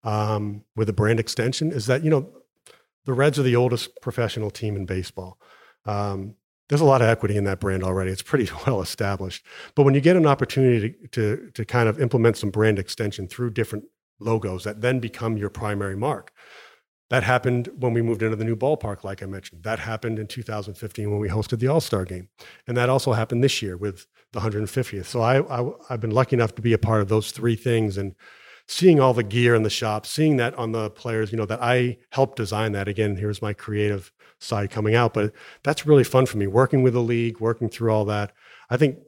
um, with the brand extension, is that, you know, the Reds are the oldest professional team in baseball. Um, There's a lot of equity in that brand already. It's pretty well established. But when you get an opportunity to, to, to kind of implement some brand extension through different logos that then become your primary mark, that happened when we moved into the new ballpark, like I mentioned. That happened in two thousand fifteen when we hosted the All-Star Game. And that also happened this year with the one hundred fiftieth. So I, I, I've been lucky enough to be a part of those three things, and seeing all the gear in the shop, seeing that on the players, you know, that I helped design that. Again, here's my creative side coming out, but that's really fun for me, working with the league, working through all that. I think,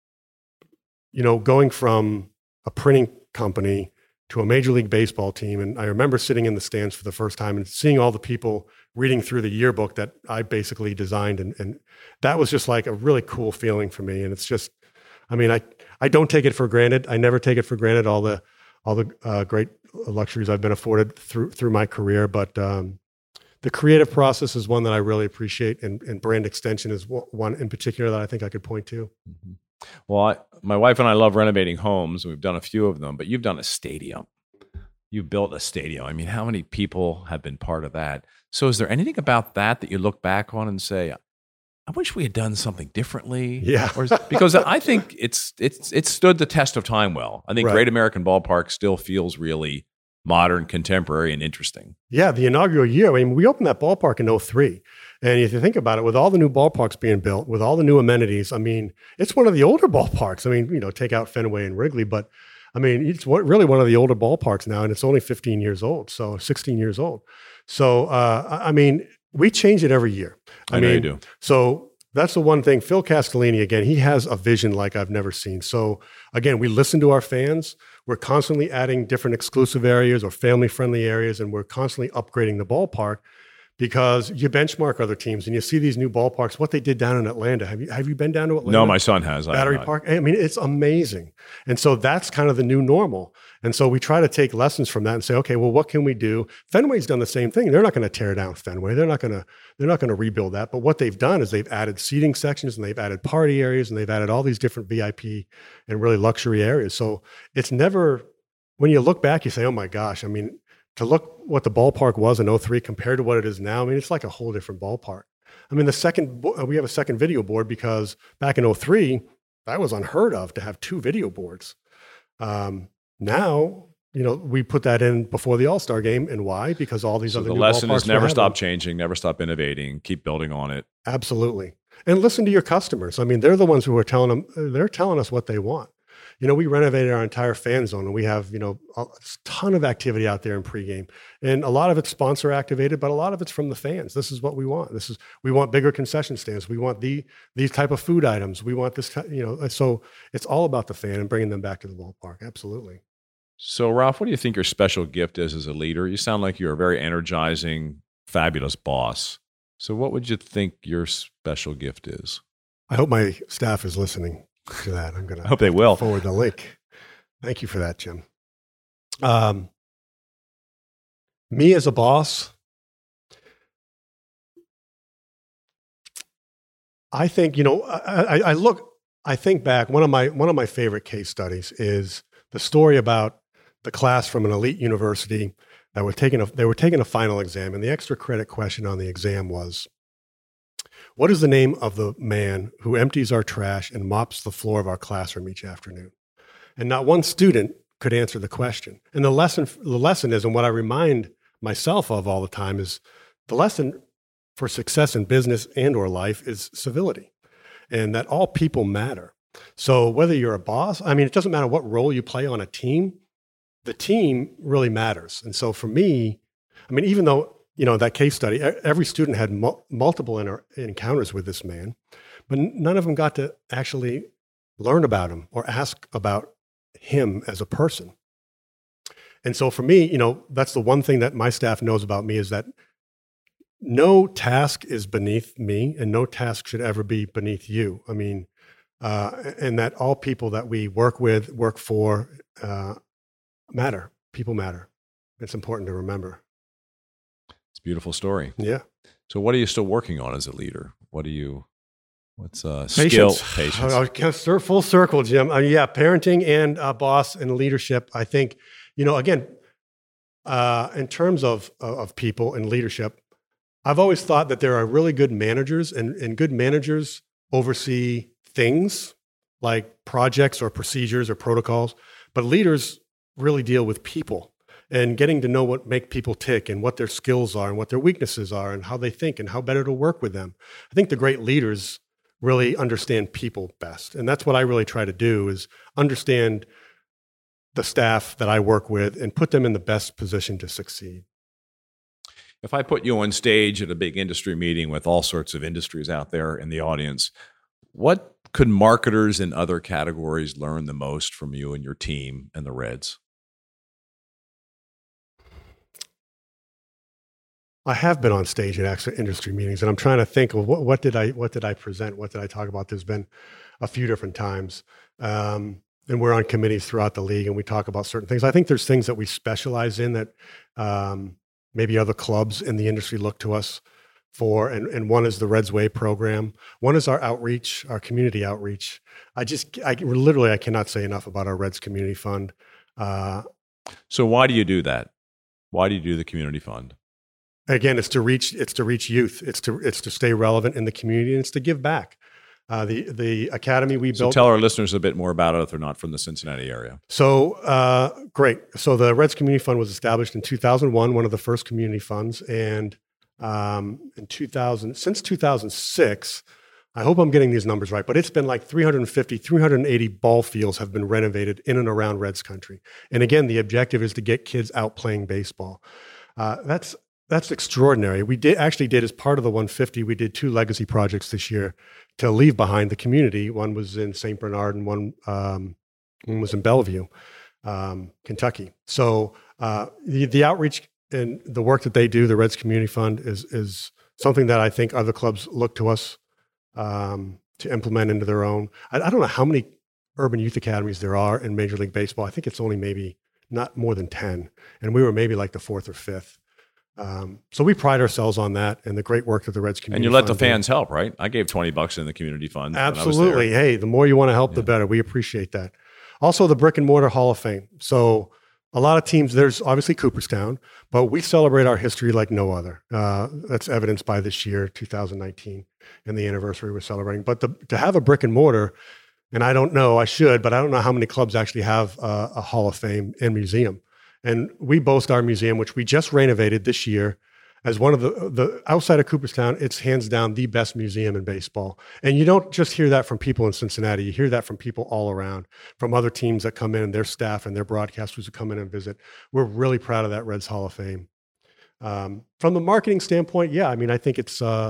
you know, going from a printing company to a Major League Baseball team, and I remember sitting in the stands for the first time and seeing all the people reading through the yearbook that I basically designed, and, and that was just like a really cool feeling for me. And it's just, I mean, I, I don't take it for granted. I never take it for granted, all the all the uh, great luxuries I've been afforded through through my career, but um, the creative process is one that I really appreciate, and, and brand extension is one in particular that I think I could point to. Mm-hmm. Well, I, my wife and I love renovating homes, and we've done a few of them, but you've done a stadium. You've built a stadium. I mean, how many people have been part of that? So is there anything about that that you look back on and say, I wish we had done something differently? Yeah. Or is, because I think it's it's it's stood the test of time well. I think Right. Great American Ballpark still feels really modern, contemporary, and interesting. Yeah, the inaugural year, I mean, we opened that ballpark in oh three. And if you think about it, with all the new ballparks being built, with all the new amenities, I mean, it's one of the older ballparks. I mean, you know, take out Fenway and Wrigley, but I mean, it's what, really one of the older ballparks now, and it's only fifteen years old, so sixteen years old. So, uh, I mean, we change it every year. I, I know mean, you do. So that's the one thing. Phil Castellini, again, he has a vision like I've never seen. So again, we listen to our fans. We're constantly adding different exclusive areas or family-friendly areas, and we're constantly upgrading the ballpark because you benchmark other teams and you see these new ballparks, what they did down in Atlanta. Have you have you been down to Atlanta? No, my son has. I have Battery not. Park. I mean, it's amazing. And so that's kind of the new normal. And so we try to take lessons from that and say, okay, well, what can we do? Fenway's done the same thing. They're not going to tear down Fenway. They're not going to they're not going to rebuild that. But what they've done is they've added seating sections and they've added party areas and they've added all these different V I P and really luxury areas. So it's never, when you look back, you say, oh my gosh, I mean, to look what the ballpark was in oh three compared to what it is now, I mean, it's like a whole different ballpark. I mean, the second, we have a second video board because back in oh three, that was unheard of to have two video boards. Um, now, you know, we put that in before the All-Star game. And why? Because all these So other the new lesson is ballparks never were stop having. changing, never stop innovating, keep building on it. Absolutely. And listen to your customers. I mean, they're the ones who are telling them, they're telling us what they want. You know, we renovated our entire fan zone and we have, you know, a ton of activity out there in pregame. And a lot of it's sponsor activated, but a lot of it's from the fans. This is what we want. This is, we want bigger concession stands. We want the, these type of food items. We want this, you know, so it's all about the fan and bringing them back to the ballpark. Absolutely. So, Ralph, what do you think your special gift is as a leader? You sound like you're a very energizing, fabulous boss. So what would you think your special gift is? I hope my staff is listening to that. I'm going I hope they will. to forward the link. Thank you for that, Jim. Um, me as a boss, I think, you know, I, I, I look, I think back, one of my, one of my favorite case studies is the story about the class from an elite university that were taking a, they were taking a final exam, and the extra credit question on the exam was, what is the name of the man who empties our trash and mops the floor of our classroom each afternoon? And not one student could answer the question. And the lesson, the lesson is, and what I remind myself of all the time is, the lesson for success in business and or life is civility, and that all people matter. So whether you're a boss, I mean, it doesn't matter what role you play on a team, the team really matters. And so for me, I mean, even though, you know, that case study, every student had mu- multiple inter- encounters with this man, but none of them got to actually learn about him or ask about him as a person. And so for me, you know, that's the one thing that my staff knows about me, is that no task is beneath me and no task should ever be beneath you. I mean, uh, and that all people that we work with, work for, uh, matter. People matter. It's important to remember. It's a beautiful story. Yeah. So what are you still working on as a leader? What do you, what's uh, skill? Patience. Patience. I, I, full circle, Jim. Uh, yeah, parenting and uh, boss and leadership. I think, you know, again, uh, in terms of, of people and leadership, I've always thought that there are really good managers, and, and good managers oversee things like projects or procedures or protocols, but leaders really deal with people and getting to know what make people tick and what their skills are and what their weaknesses are and how they think and how better to work with them. I think the great leaders really understand people best. And that's what I really try to do, is understand the staff that I work with and put them in the best position to succeed. If I put you on stage at a big industry meeting with all sorts of industries out there in the audience, what could marketers in other categories learn the most from you and your team and the Reds? I have been on stage at actual industry meetings, and I'm trying to think of what, what did I what did I present? What did I talk about? There's been a few different times. Um, and we're on committees throughout the league, and we talk about certain things. I think there's things that we specialize in that um, maybe other clubs in the industry look to us for, and, and one is the Reds Way program. One is our outreach, our community outreach. I just, I literally, I cannot say enough about our Reds Community Fund. Uh, so why do you do that? Why do you do the community fund? Again, it's to reach, it's to reach youth. It's to, it's to stay relevant in the community, and it's to give back. Uh, the the academy we so built. Tell our listeners a bit more about it if they're not from the Cincinnati area. So uh, great. So the Reds Community Fund was established in two thousand one, one of the first community funds, and um, in two thousand, since two thousand six, I hope I'm getting these numbers right, but it's been like three hundred fifty, three hundred eighty ball fields have been renovated in and around Reds country. And again, the objective is to get kids out playing baseball. Uh, that's That's extraordinary. We did actually did as part of the one fifty, we did two legacy projects this year to leave behind the community. One was in Saint Bernard and one, um, one was in Bellevue, um, Kentucky. So uh, the, the outreach and the work that they do, the Reds Community Fund, is is something that I think other clubs look to us um, to implement into their own. I, I don't know how many urban youth academies there are in Major League Baseball. I think it's only maybe not more than ten, and we were maybe like the fourth or fifth. Um, so we pride ourselves on that and the great work that the Reds Community And you let Fund the fans do. help, right? I gave twenty bucks in the community fund. Absolutely. Hey, the more you want to help, the Yeah. better. We appreciate that. Also, the Brick and Mortar Hall of Fame. So a lot of teams, there's obviously Cooperstown, but we celebrate our history like no other. Uh, that's evidenced by this year, two thousand nineteen, and the anniversary we're celebrating. But the, to have a brick and mortar, and I don't know, I should, but I don't know how many clubs actually have uh, a Hall of Fame and museum. And we boast our museum, which we just renovated this year, as one of the, the outside of Cooperstown, it's hands down the best museum in baseball. And you don't just hear that from people in Cincinnati. You hear that from people all around, from other teams that come in and their staff and their broadcasters who come in and visit. We're really proud of that Reds Hall of Fame. Um, from the marketing standpoint, yeah, I mean, I think it's uh,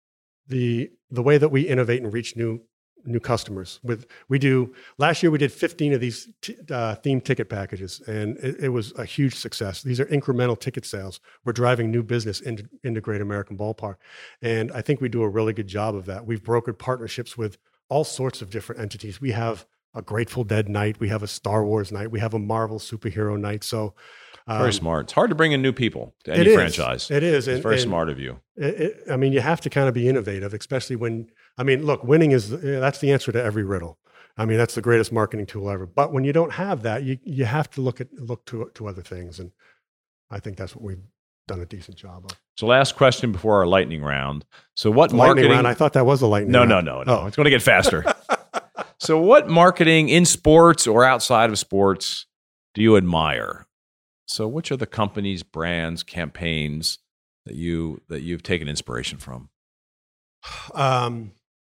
the the way that we innovate and reach new new customers. With we do last year we did fifteen of these t- uh, themed ticket packages, and it, it was a huge success. These are incremental ticket sales. We're driving new business into, into Great American Ballpark, and I think we do a really good job of that. We've brokered partnerships with all sorts of different entities. We have a Grateful Dead night, we have a Star Wars night, we have a Marvel superhero night. So um, Very smart. It's hard to bring in new people to any it is. franchise. It is. It's and, very and smart of you. It, it, I mean, you have to kind of be innovative, especially when, I mean, look, winning is, that's the answer to every riddle. I mean, that's the greatest marketing tool ever. But when you don't have that, you, you have to look at, look to, to other things. And I think that's what we've done a decent job of. So last question before our lightning round. So what Lightning marketing? round, I thought that was a lightning no, round. no, no, no. Oh. It's going to get faster. So what marketing in sports or outside of sports do you admire? So which are the companies, brands, campaigns that you that you've taken inspiration from? Um,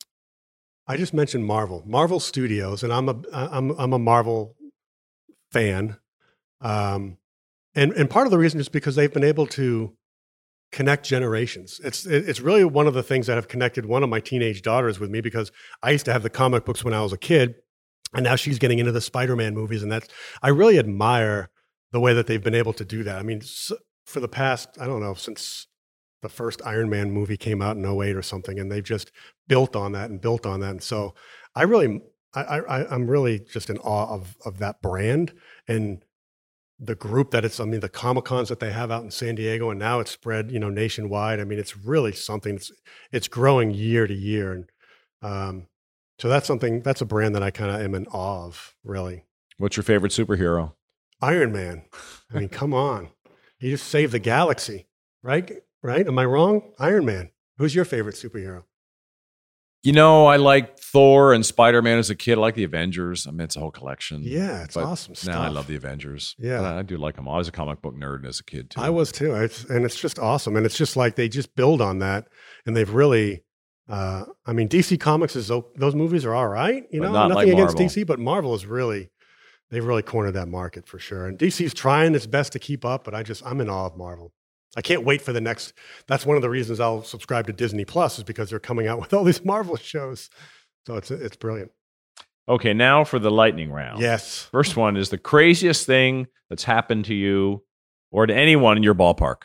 I just mentioned Marvel, Marvel Studios, and I'm a I'm I'm a Marvel fan, um, and and part of the reason is because they've been able to connect generations. It's it's really one of the things that have connected one of my teenage daughters with me, because I used to have the comic books when I was a kid, and now she's getting into the Spider-Man movies, and that's I really admire the way that they've been able to do that. I mean, for the past, I don't know, since the first Iron Man movie came out in oh eight or something, and they've just built on that and built on that. And so I really, I, I, I'm really just in awe of, of that brand and the group that it's, I mean, the Comic-Cons that they have out in San Diego, and now it's spread, you know, nationwide. I mean, it's really something, it's, it's growing year to year. And um, so that's something, that's a brand that I kind of am in awe of, really. What's your favorite superhero? Iron Man. I mean, come on. He just saved the galaxy, right? Right? Am I wrong? Iron Man. Who's your favorite superhero? You know, I liked Thor and Spider-Man as a kid. I like the Avengers. I mean, it's a whole collection. Yeah, it's But awesome stuff. Now I love the Avengers. Yeah. But I, I do like them. I was a comic book nerd as a kid too. I was too. It's, and it's just awesome. And it's just like they just build on that. And they've really, uh, I mean, D C Comics, is those movies are all right. You But know, not nothing like against Marvel. D C, but Marvel is really, they've really cornered that market for sure. And D C's trying its best to keep up, but I just, I'm in awe of Marvel. I can't wait for the next. That's one of the reasons I'll subscribe to Disney Plus, is because they're coming out with all these Marvel shows. So it's it's brilliant. Okay, now for the lightning round. Yes. First one is the craziest thing that's happened to you or to anyone in your ballpark.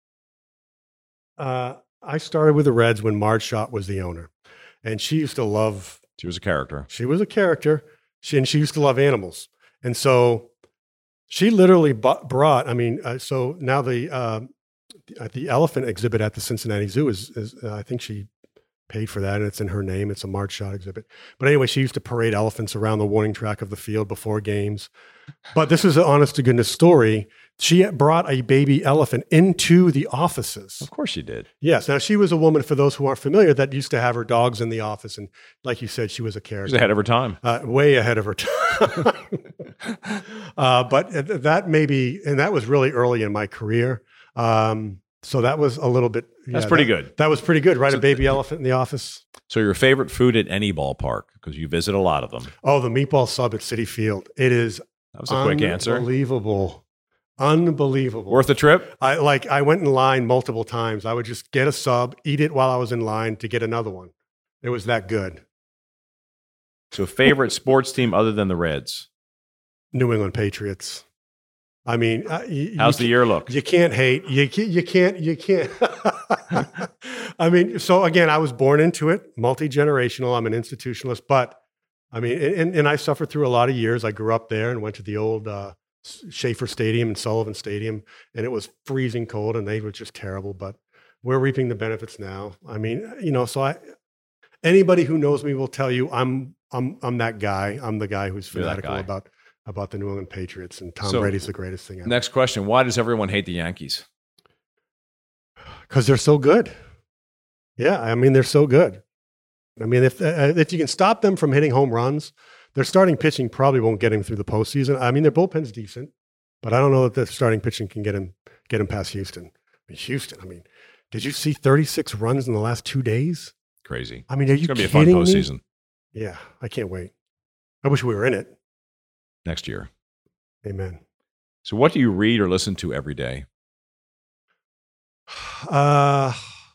Uh, I started with the Reds when Marge Schott was the owner, and she used to love. She was a character. She was a character, she, and she used to love animals, and so she literally bu- brought. I mean, uh, so now the. Uh, The, the elephant exhibit at the Cincinnati Zoo is, is uh, I think she paid for that, and it's in her name. It's a Marge Schott exhibit. But anyway, she used to parade elephants around the warning track of the field before games. But this is an honest to goodness story. She brought a baby elephant into the offices. Of course she did. Yes. Now, she was a woman, for those who aren't familiar, that used to have her dogs in the office. And like you said, she was a She character. was ahead of her time. Uh, way ahead of her time. uh, but that maybe, and that was really early in my career. Um, so that was a little bit. That's yeah, pretty that, good. That was pretty good, right? So a baby elephant in the office. So your favorite food at any ballpark, because you visit a lot of them. Oh, the meatball sub at City Field. It is That was a quick answer. Unbelievable. Unbelievable. Worth the trip? I like, I went in line multiple times. I would just get a sub, eat it while I was in line to get another one. It was that good. So favorite sports team other than the Reds? New England Patriots. I mean, uh, you, how's you, the year look? You can't hate. You can't. You can't. You can't. I mean, so again, I was born into it, multi-generational. I'm an institutionalist, but I mean, and, and I suffered through a lot of years. I grew up there and went to the old uh, Schaefer Stadium and Sullivan Stadium, and it was freezing cold, and they were just terrible. But we're reaping the benefits now. I mean, you know, so I, anybody who knows me will tell you I'm I'm I'm that guy. I'm the guy who's You're that fanatical guy. about about the New England Patriots, and Tom So, Brady's the greatest thing ever. Next question. Why does everyone hate the Yankees? Because they're so good. Yeah, I mean, they're so good. I mean, if uh, if you can stop them from hitting home runs, their starting pitching probably won't get him through the postseason. I mean, their bullpen's decent, but I don't know that the starting pitching can get him get him past Houston. I mean, Houston. I mean, did you see thirty-six runs in the last two days? Crazy. I mean, are you It's going to be a kidding fun me? postseason Yeah, I can't wait. I wish we were in it. next year. Amen. So, what do you read or listen to every day? Uh,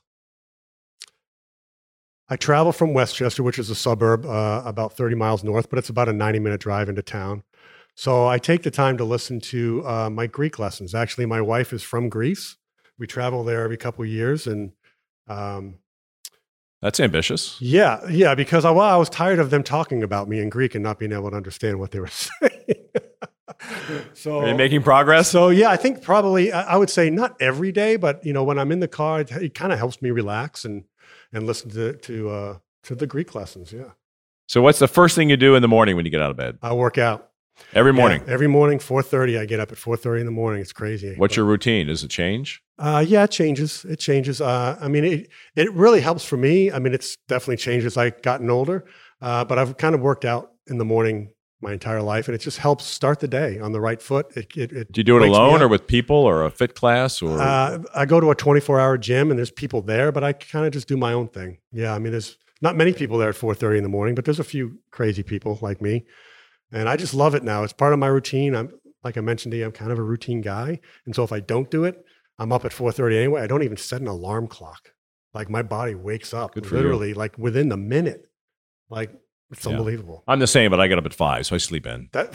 I travel from Westchester, which is a suburb uh, about thirty miles north, but it's about a ninety minute drive into town. So I take the time to listen to uh, my Greek lessons. Actually, my wife is from Greece. We travel there every couple of years. And um, That's ambitious. yeah, yeah, because I, well, I was tired of them talking about me in Greek and not being able to understand what they were saying. So, Are you making progress? So yeah, I think probably I I would say not every day, but you know, when I'm in the car, it, it kind of helps me relax and and listen to to uh, to the Greek lessons. Yeah, So, what's the first thing you do in the morning when you get out of bed? I work out Every morning. Yeah, every morning, four thirty. I get up at four thirty in the morning. It's crazy. What's But, your routine? Does it change? Uh, yeah, it changes. It changes. Uh, I mean, it it really helps for me. I mean, it's definitely changed as I've gotten older. Uh, but I've kind of worked out in the morning my entire life, and it just helps start the day on the right foot. It, it, it Do you do it wakes me alone up. or with people or a fit class? Or Uh, I go to a twenty-four hour gym and there's people there, but I kind of just do my own thing. Yeah. I mean, there's not many people there at four thirty in the morning, but there's a few crazy people like me. And I just love it now. It's part of my routine. I'm, like I mentioned to you, I'm kind of a routine guy. And so if I don't do it, I'm up at four thirty anyway. I don't even set an alarm clock. Like my body wakes up Good for you. literally like within the minute. Like it's Yeah. unbelievable. I'm the same, but I get up at five, so I sleep in. That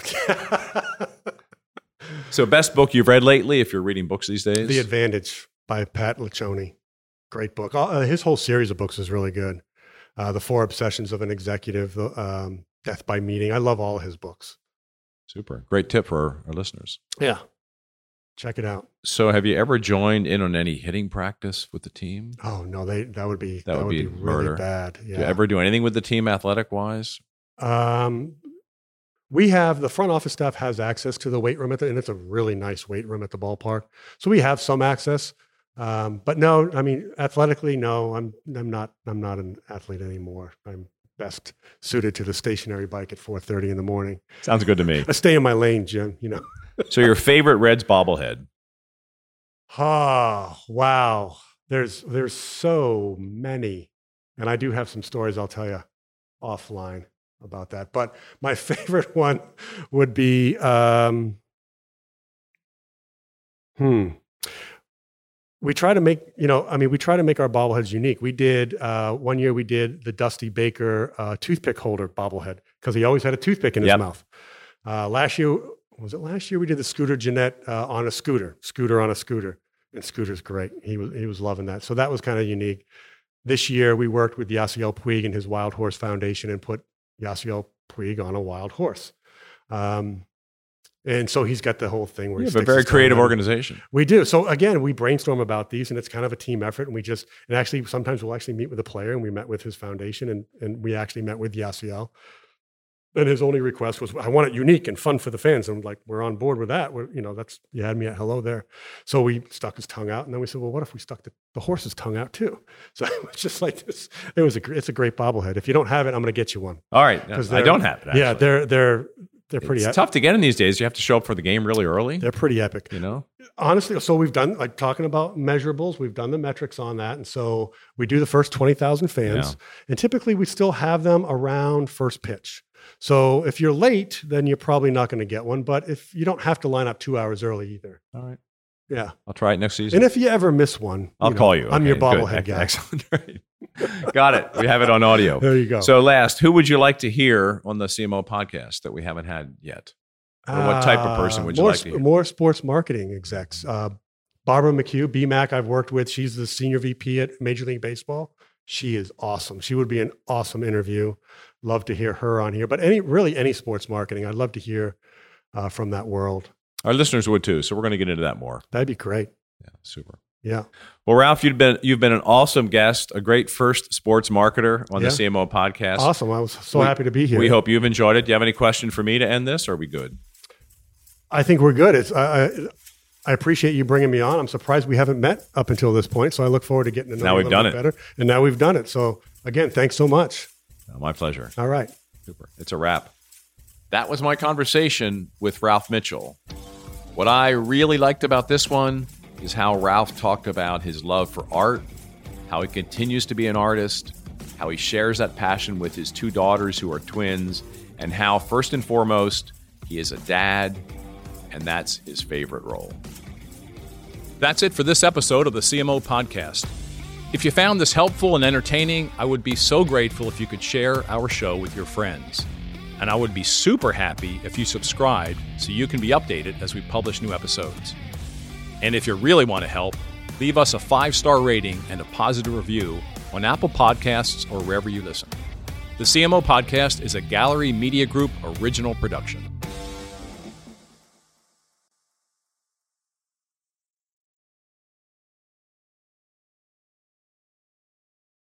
So, best book you've read lately, if you're reading books these days? The Advantage by Pat Liccioni. Great book. Uh, his whole series of books is really good. Uh, the Four Obsessions of an Executive, the, um, Death by Meeting. I love all of his books. Super. Great tip for our listeners. Yeah. Check it out. So, have you ever joined in on any hitting practice with the team? Oh no, they that would be That would be really murder. bad. Do you Yeah. ever do anything with the team athletic wise? Um, we have the front office staff has access to the weight room at the, and it's a really nice weight room at the ballpark. So we have some access. Um, but no, I mean, athletically, no, I'm, I'm not, I'm not an athlete anymore. I'm best suited to the stationary bike at four thirty in the morning. Sounds good to me. I stay in my lane, Jim, you know? So, your favorite Reds bobblehead? Oh, wow. There's, there's so many. And I do have some stories I'll tell you offline about that. But my favorite one would be, um, hmm. We try to make, you know, I mean, we try to make our bobbleheads unique. We did, uh, one year we did the Dusty Baker uh, toothpick holder bobblehead because he always had a toothpick in his Yep. mouth. Uh, last year, was it last year we did the Scooter Jeanette uh, on a scooter, scooter on a scooter. And Scooter's great. He was, he was loving that. So that was kind of unique. This year we worked with Yasiel Puig and his Wild Horse Foundation and put Yasiel Puig on a wild horse. Um, and so he's got the whole thing where You he have a sticks very his tongue creative out. organization. We do. So again, we brainstorm about these and it's kind of a team effort. And we just, and actually sometimes we'll actually meet with a player and we met with his foundation and, and we actually met with Yasiel. And his only request was, I want it unique and fun for the fans. And I'm like, we're on board with that. We're, you know, that's, you had me at hello there. So we stuck his tongue out and then we said, well, what if we stuck the, the horse's tongue out too? So it was just like this. It was a, gr- it's a great bobblehead. If you don't have it, I'm going to get you one. All right. 'Cause I they're- don't have it. Actually. Yeah. They're, they're, they're pretty, It's ep- tough to get in these days. You have to show up for the game really early. they're pretty epic. You know? Honestly, so we've done like talking about measurables, we've done the metrics on that. And so we do the first twenty thousand fans Yeah. and typically we still have them around first pitch. So if you're late, then you're probably not going to get one, but if you don't have to line up two hours early either. All right. Yeah. I'll try it next season. And if you ever miss one, I'll know, call you. I'm Okay, your good. bobblehead Ec- guy. Excellent. Right. Got it. We have it on audio. There you go. So last, who would you like to hear on the C M O podcast that we haven't had yet? Or what type of person would you uh, more, like to hear? More sports marketing execs. Uh, Barbara McHugh, B MAC, I've worked with. She's the senior V P at Major League Baseball. She is awesome. She would be an awesome interview. Love to hear her on here. But any really any sports marketing, I'd love to hear uh, from that world. Our listeners would too. So we're going to get into that more. That'd be great. Yeah, super. Yeah. Well, Ralph, you've been you've been an awesome guest, a great first sports marketer on Yeah. the C M O podcast. Awesome. I was so We- happy to be here. We hope you've enjoyed it. Do you have any question for me to end this, or are we good? I think we're good. It's I, I, I appreciate you bringing me on. I'm surprised we haven't met up until this point, so I look forward to getting to know Now you we've a little done bit it. better. And now we've done it. So again, thanks so much. Uh, my pleasure. All right. Super. It's a wrap. That was my conversation with Ralph Mitchell. What I really liked about this one is how Ralph talked about his love for art, how he continues to be an artist, how he shares that passion with his two daughters who are twins, and how, first and foremost, he is a dad, and that's his favorite role. That's it for this episode of the C M O Podcast. If you found this helpful and entertaining, I would be so grateful if you could share our show with your friends. And I would be super happy if you subscribed so you can be updated as we publish new episodes. And if you really want to help, leave us a five-star rating and a positive review on Apple Podcasts or wherever you listen. The C M O Podcast is a Gallery Media Group original production.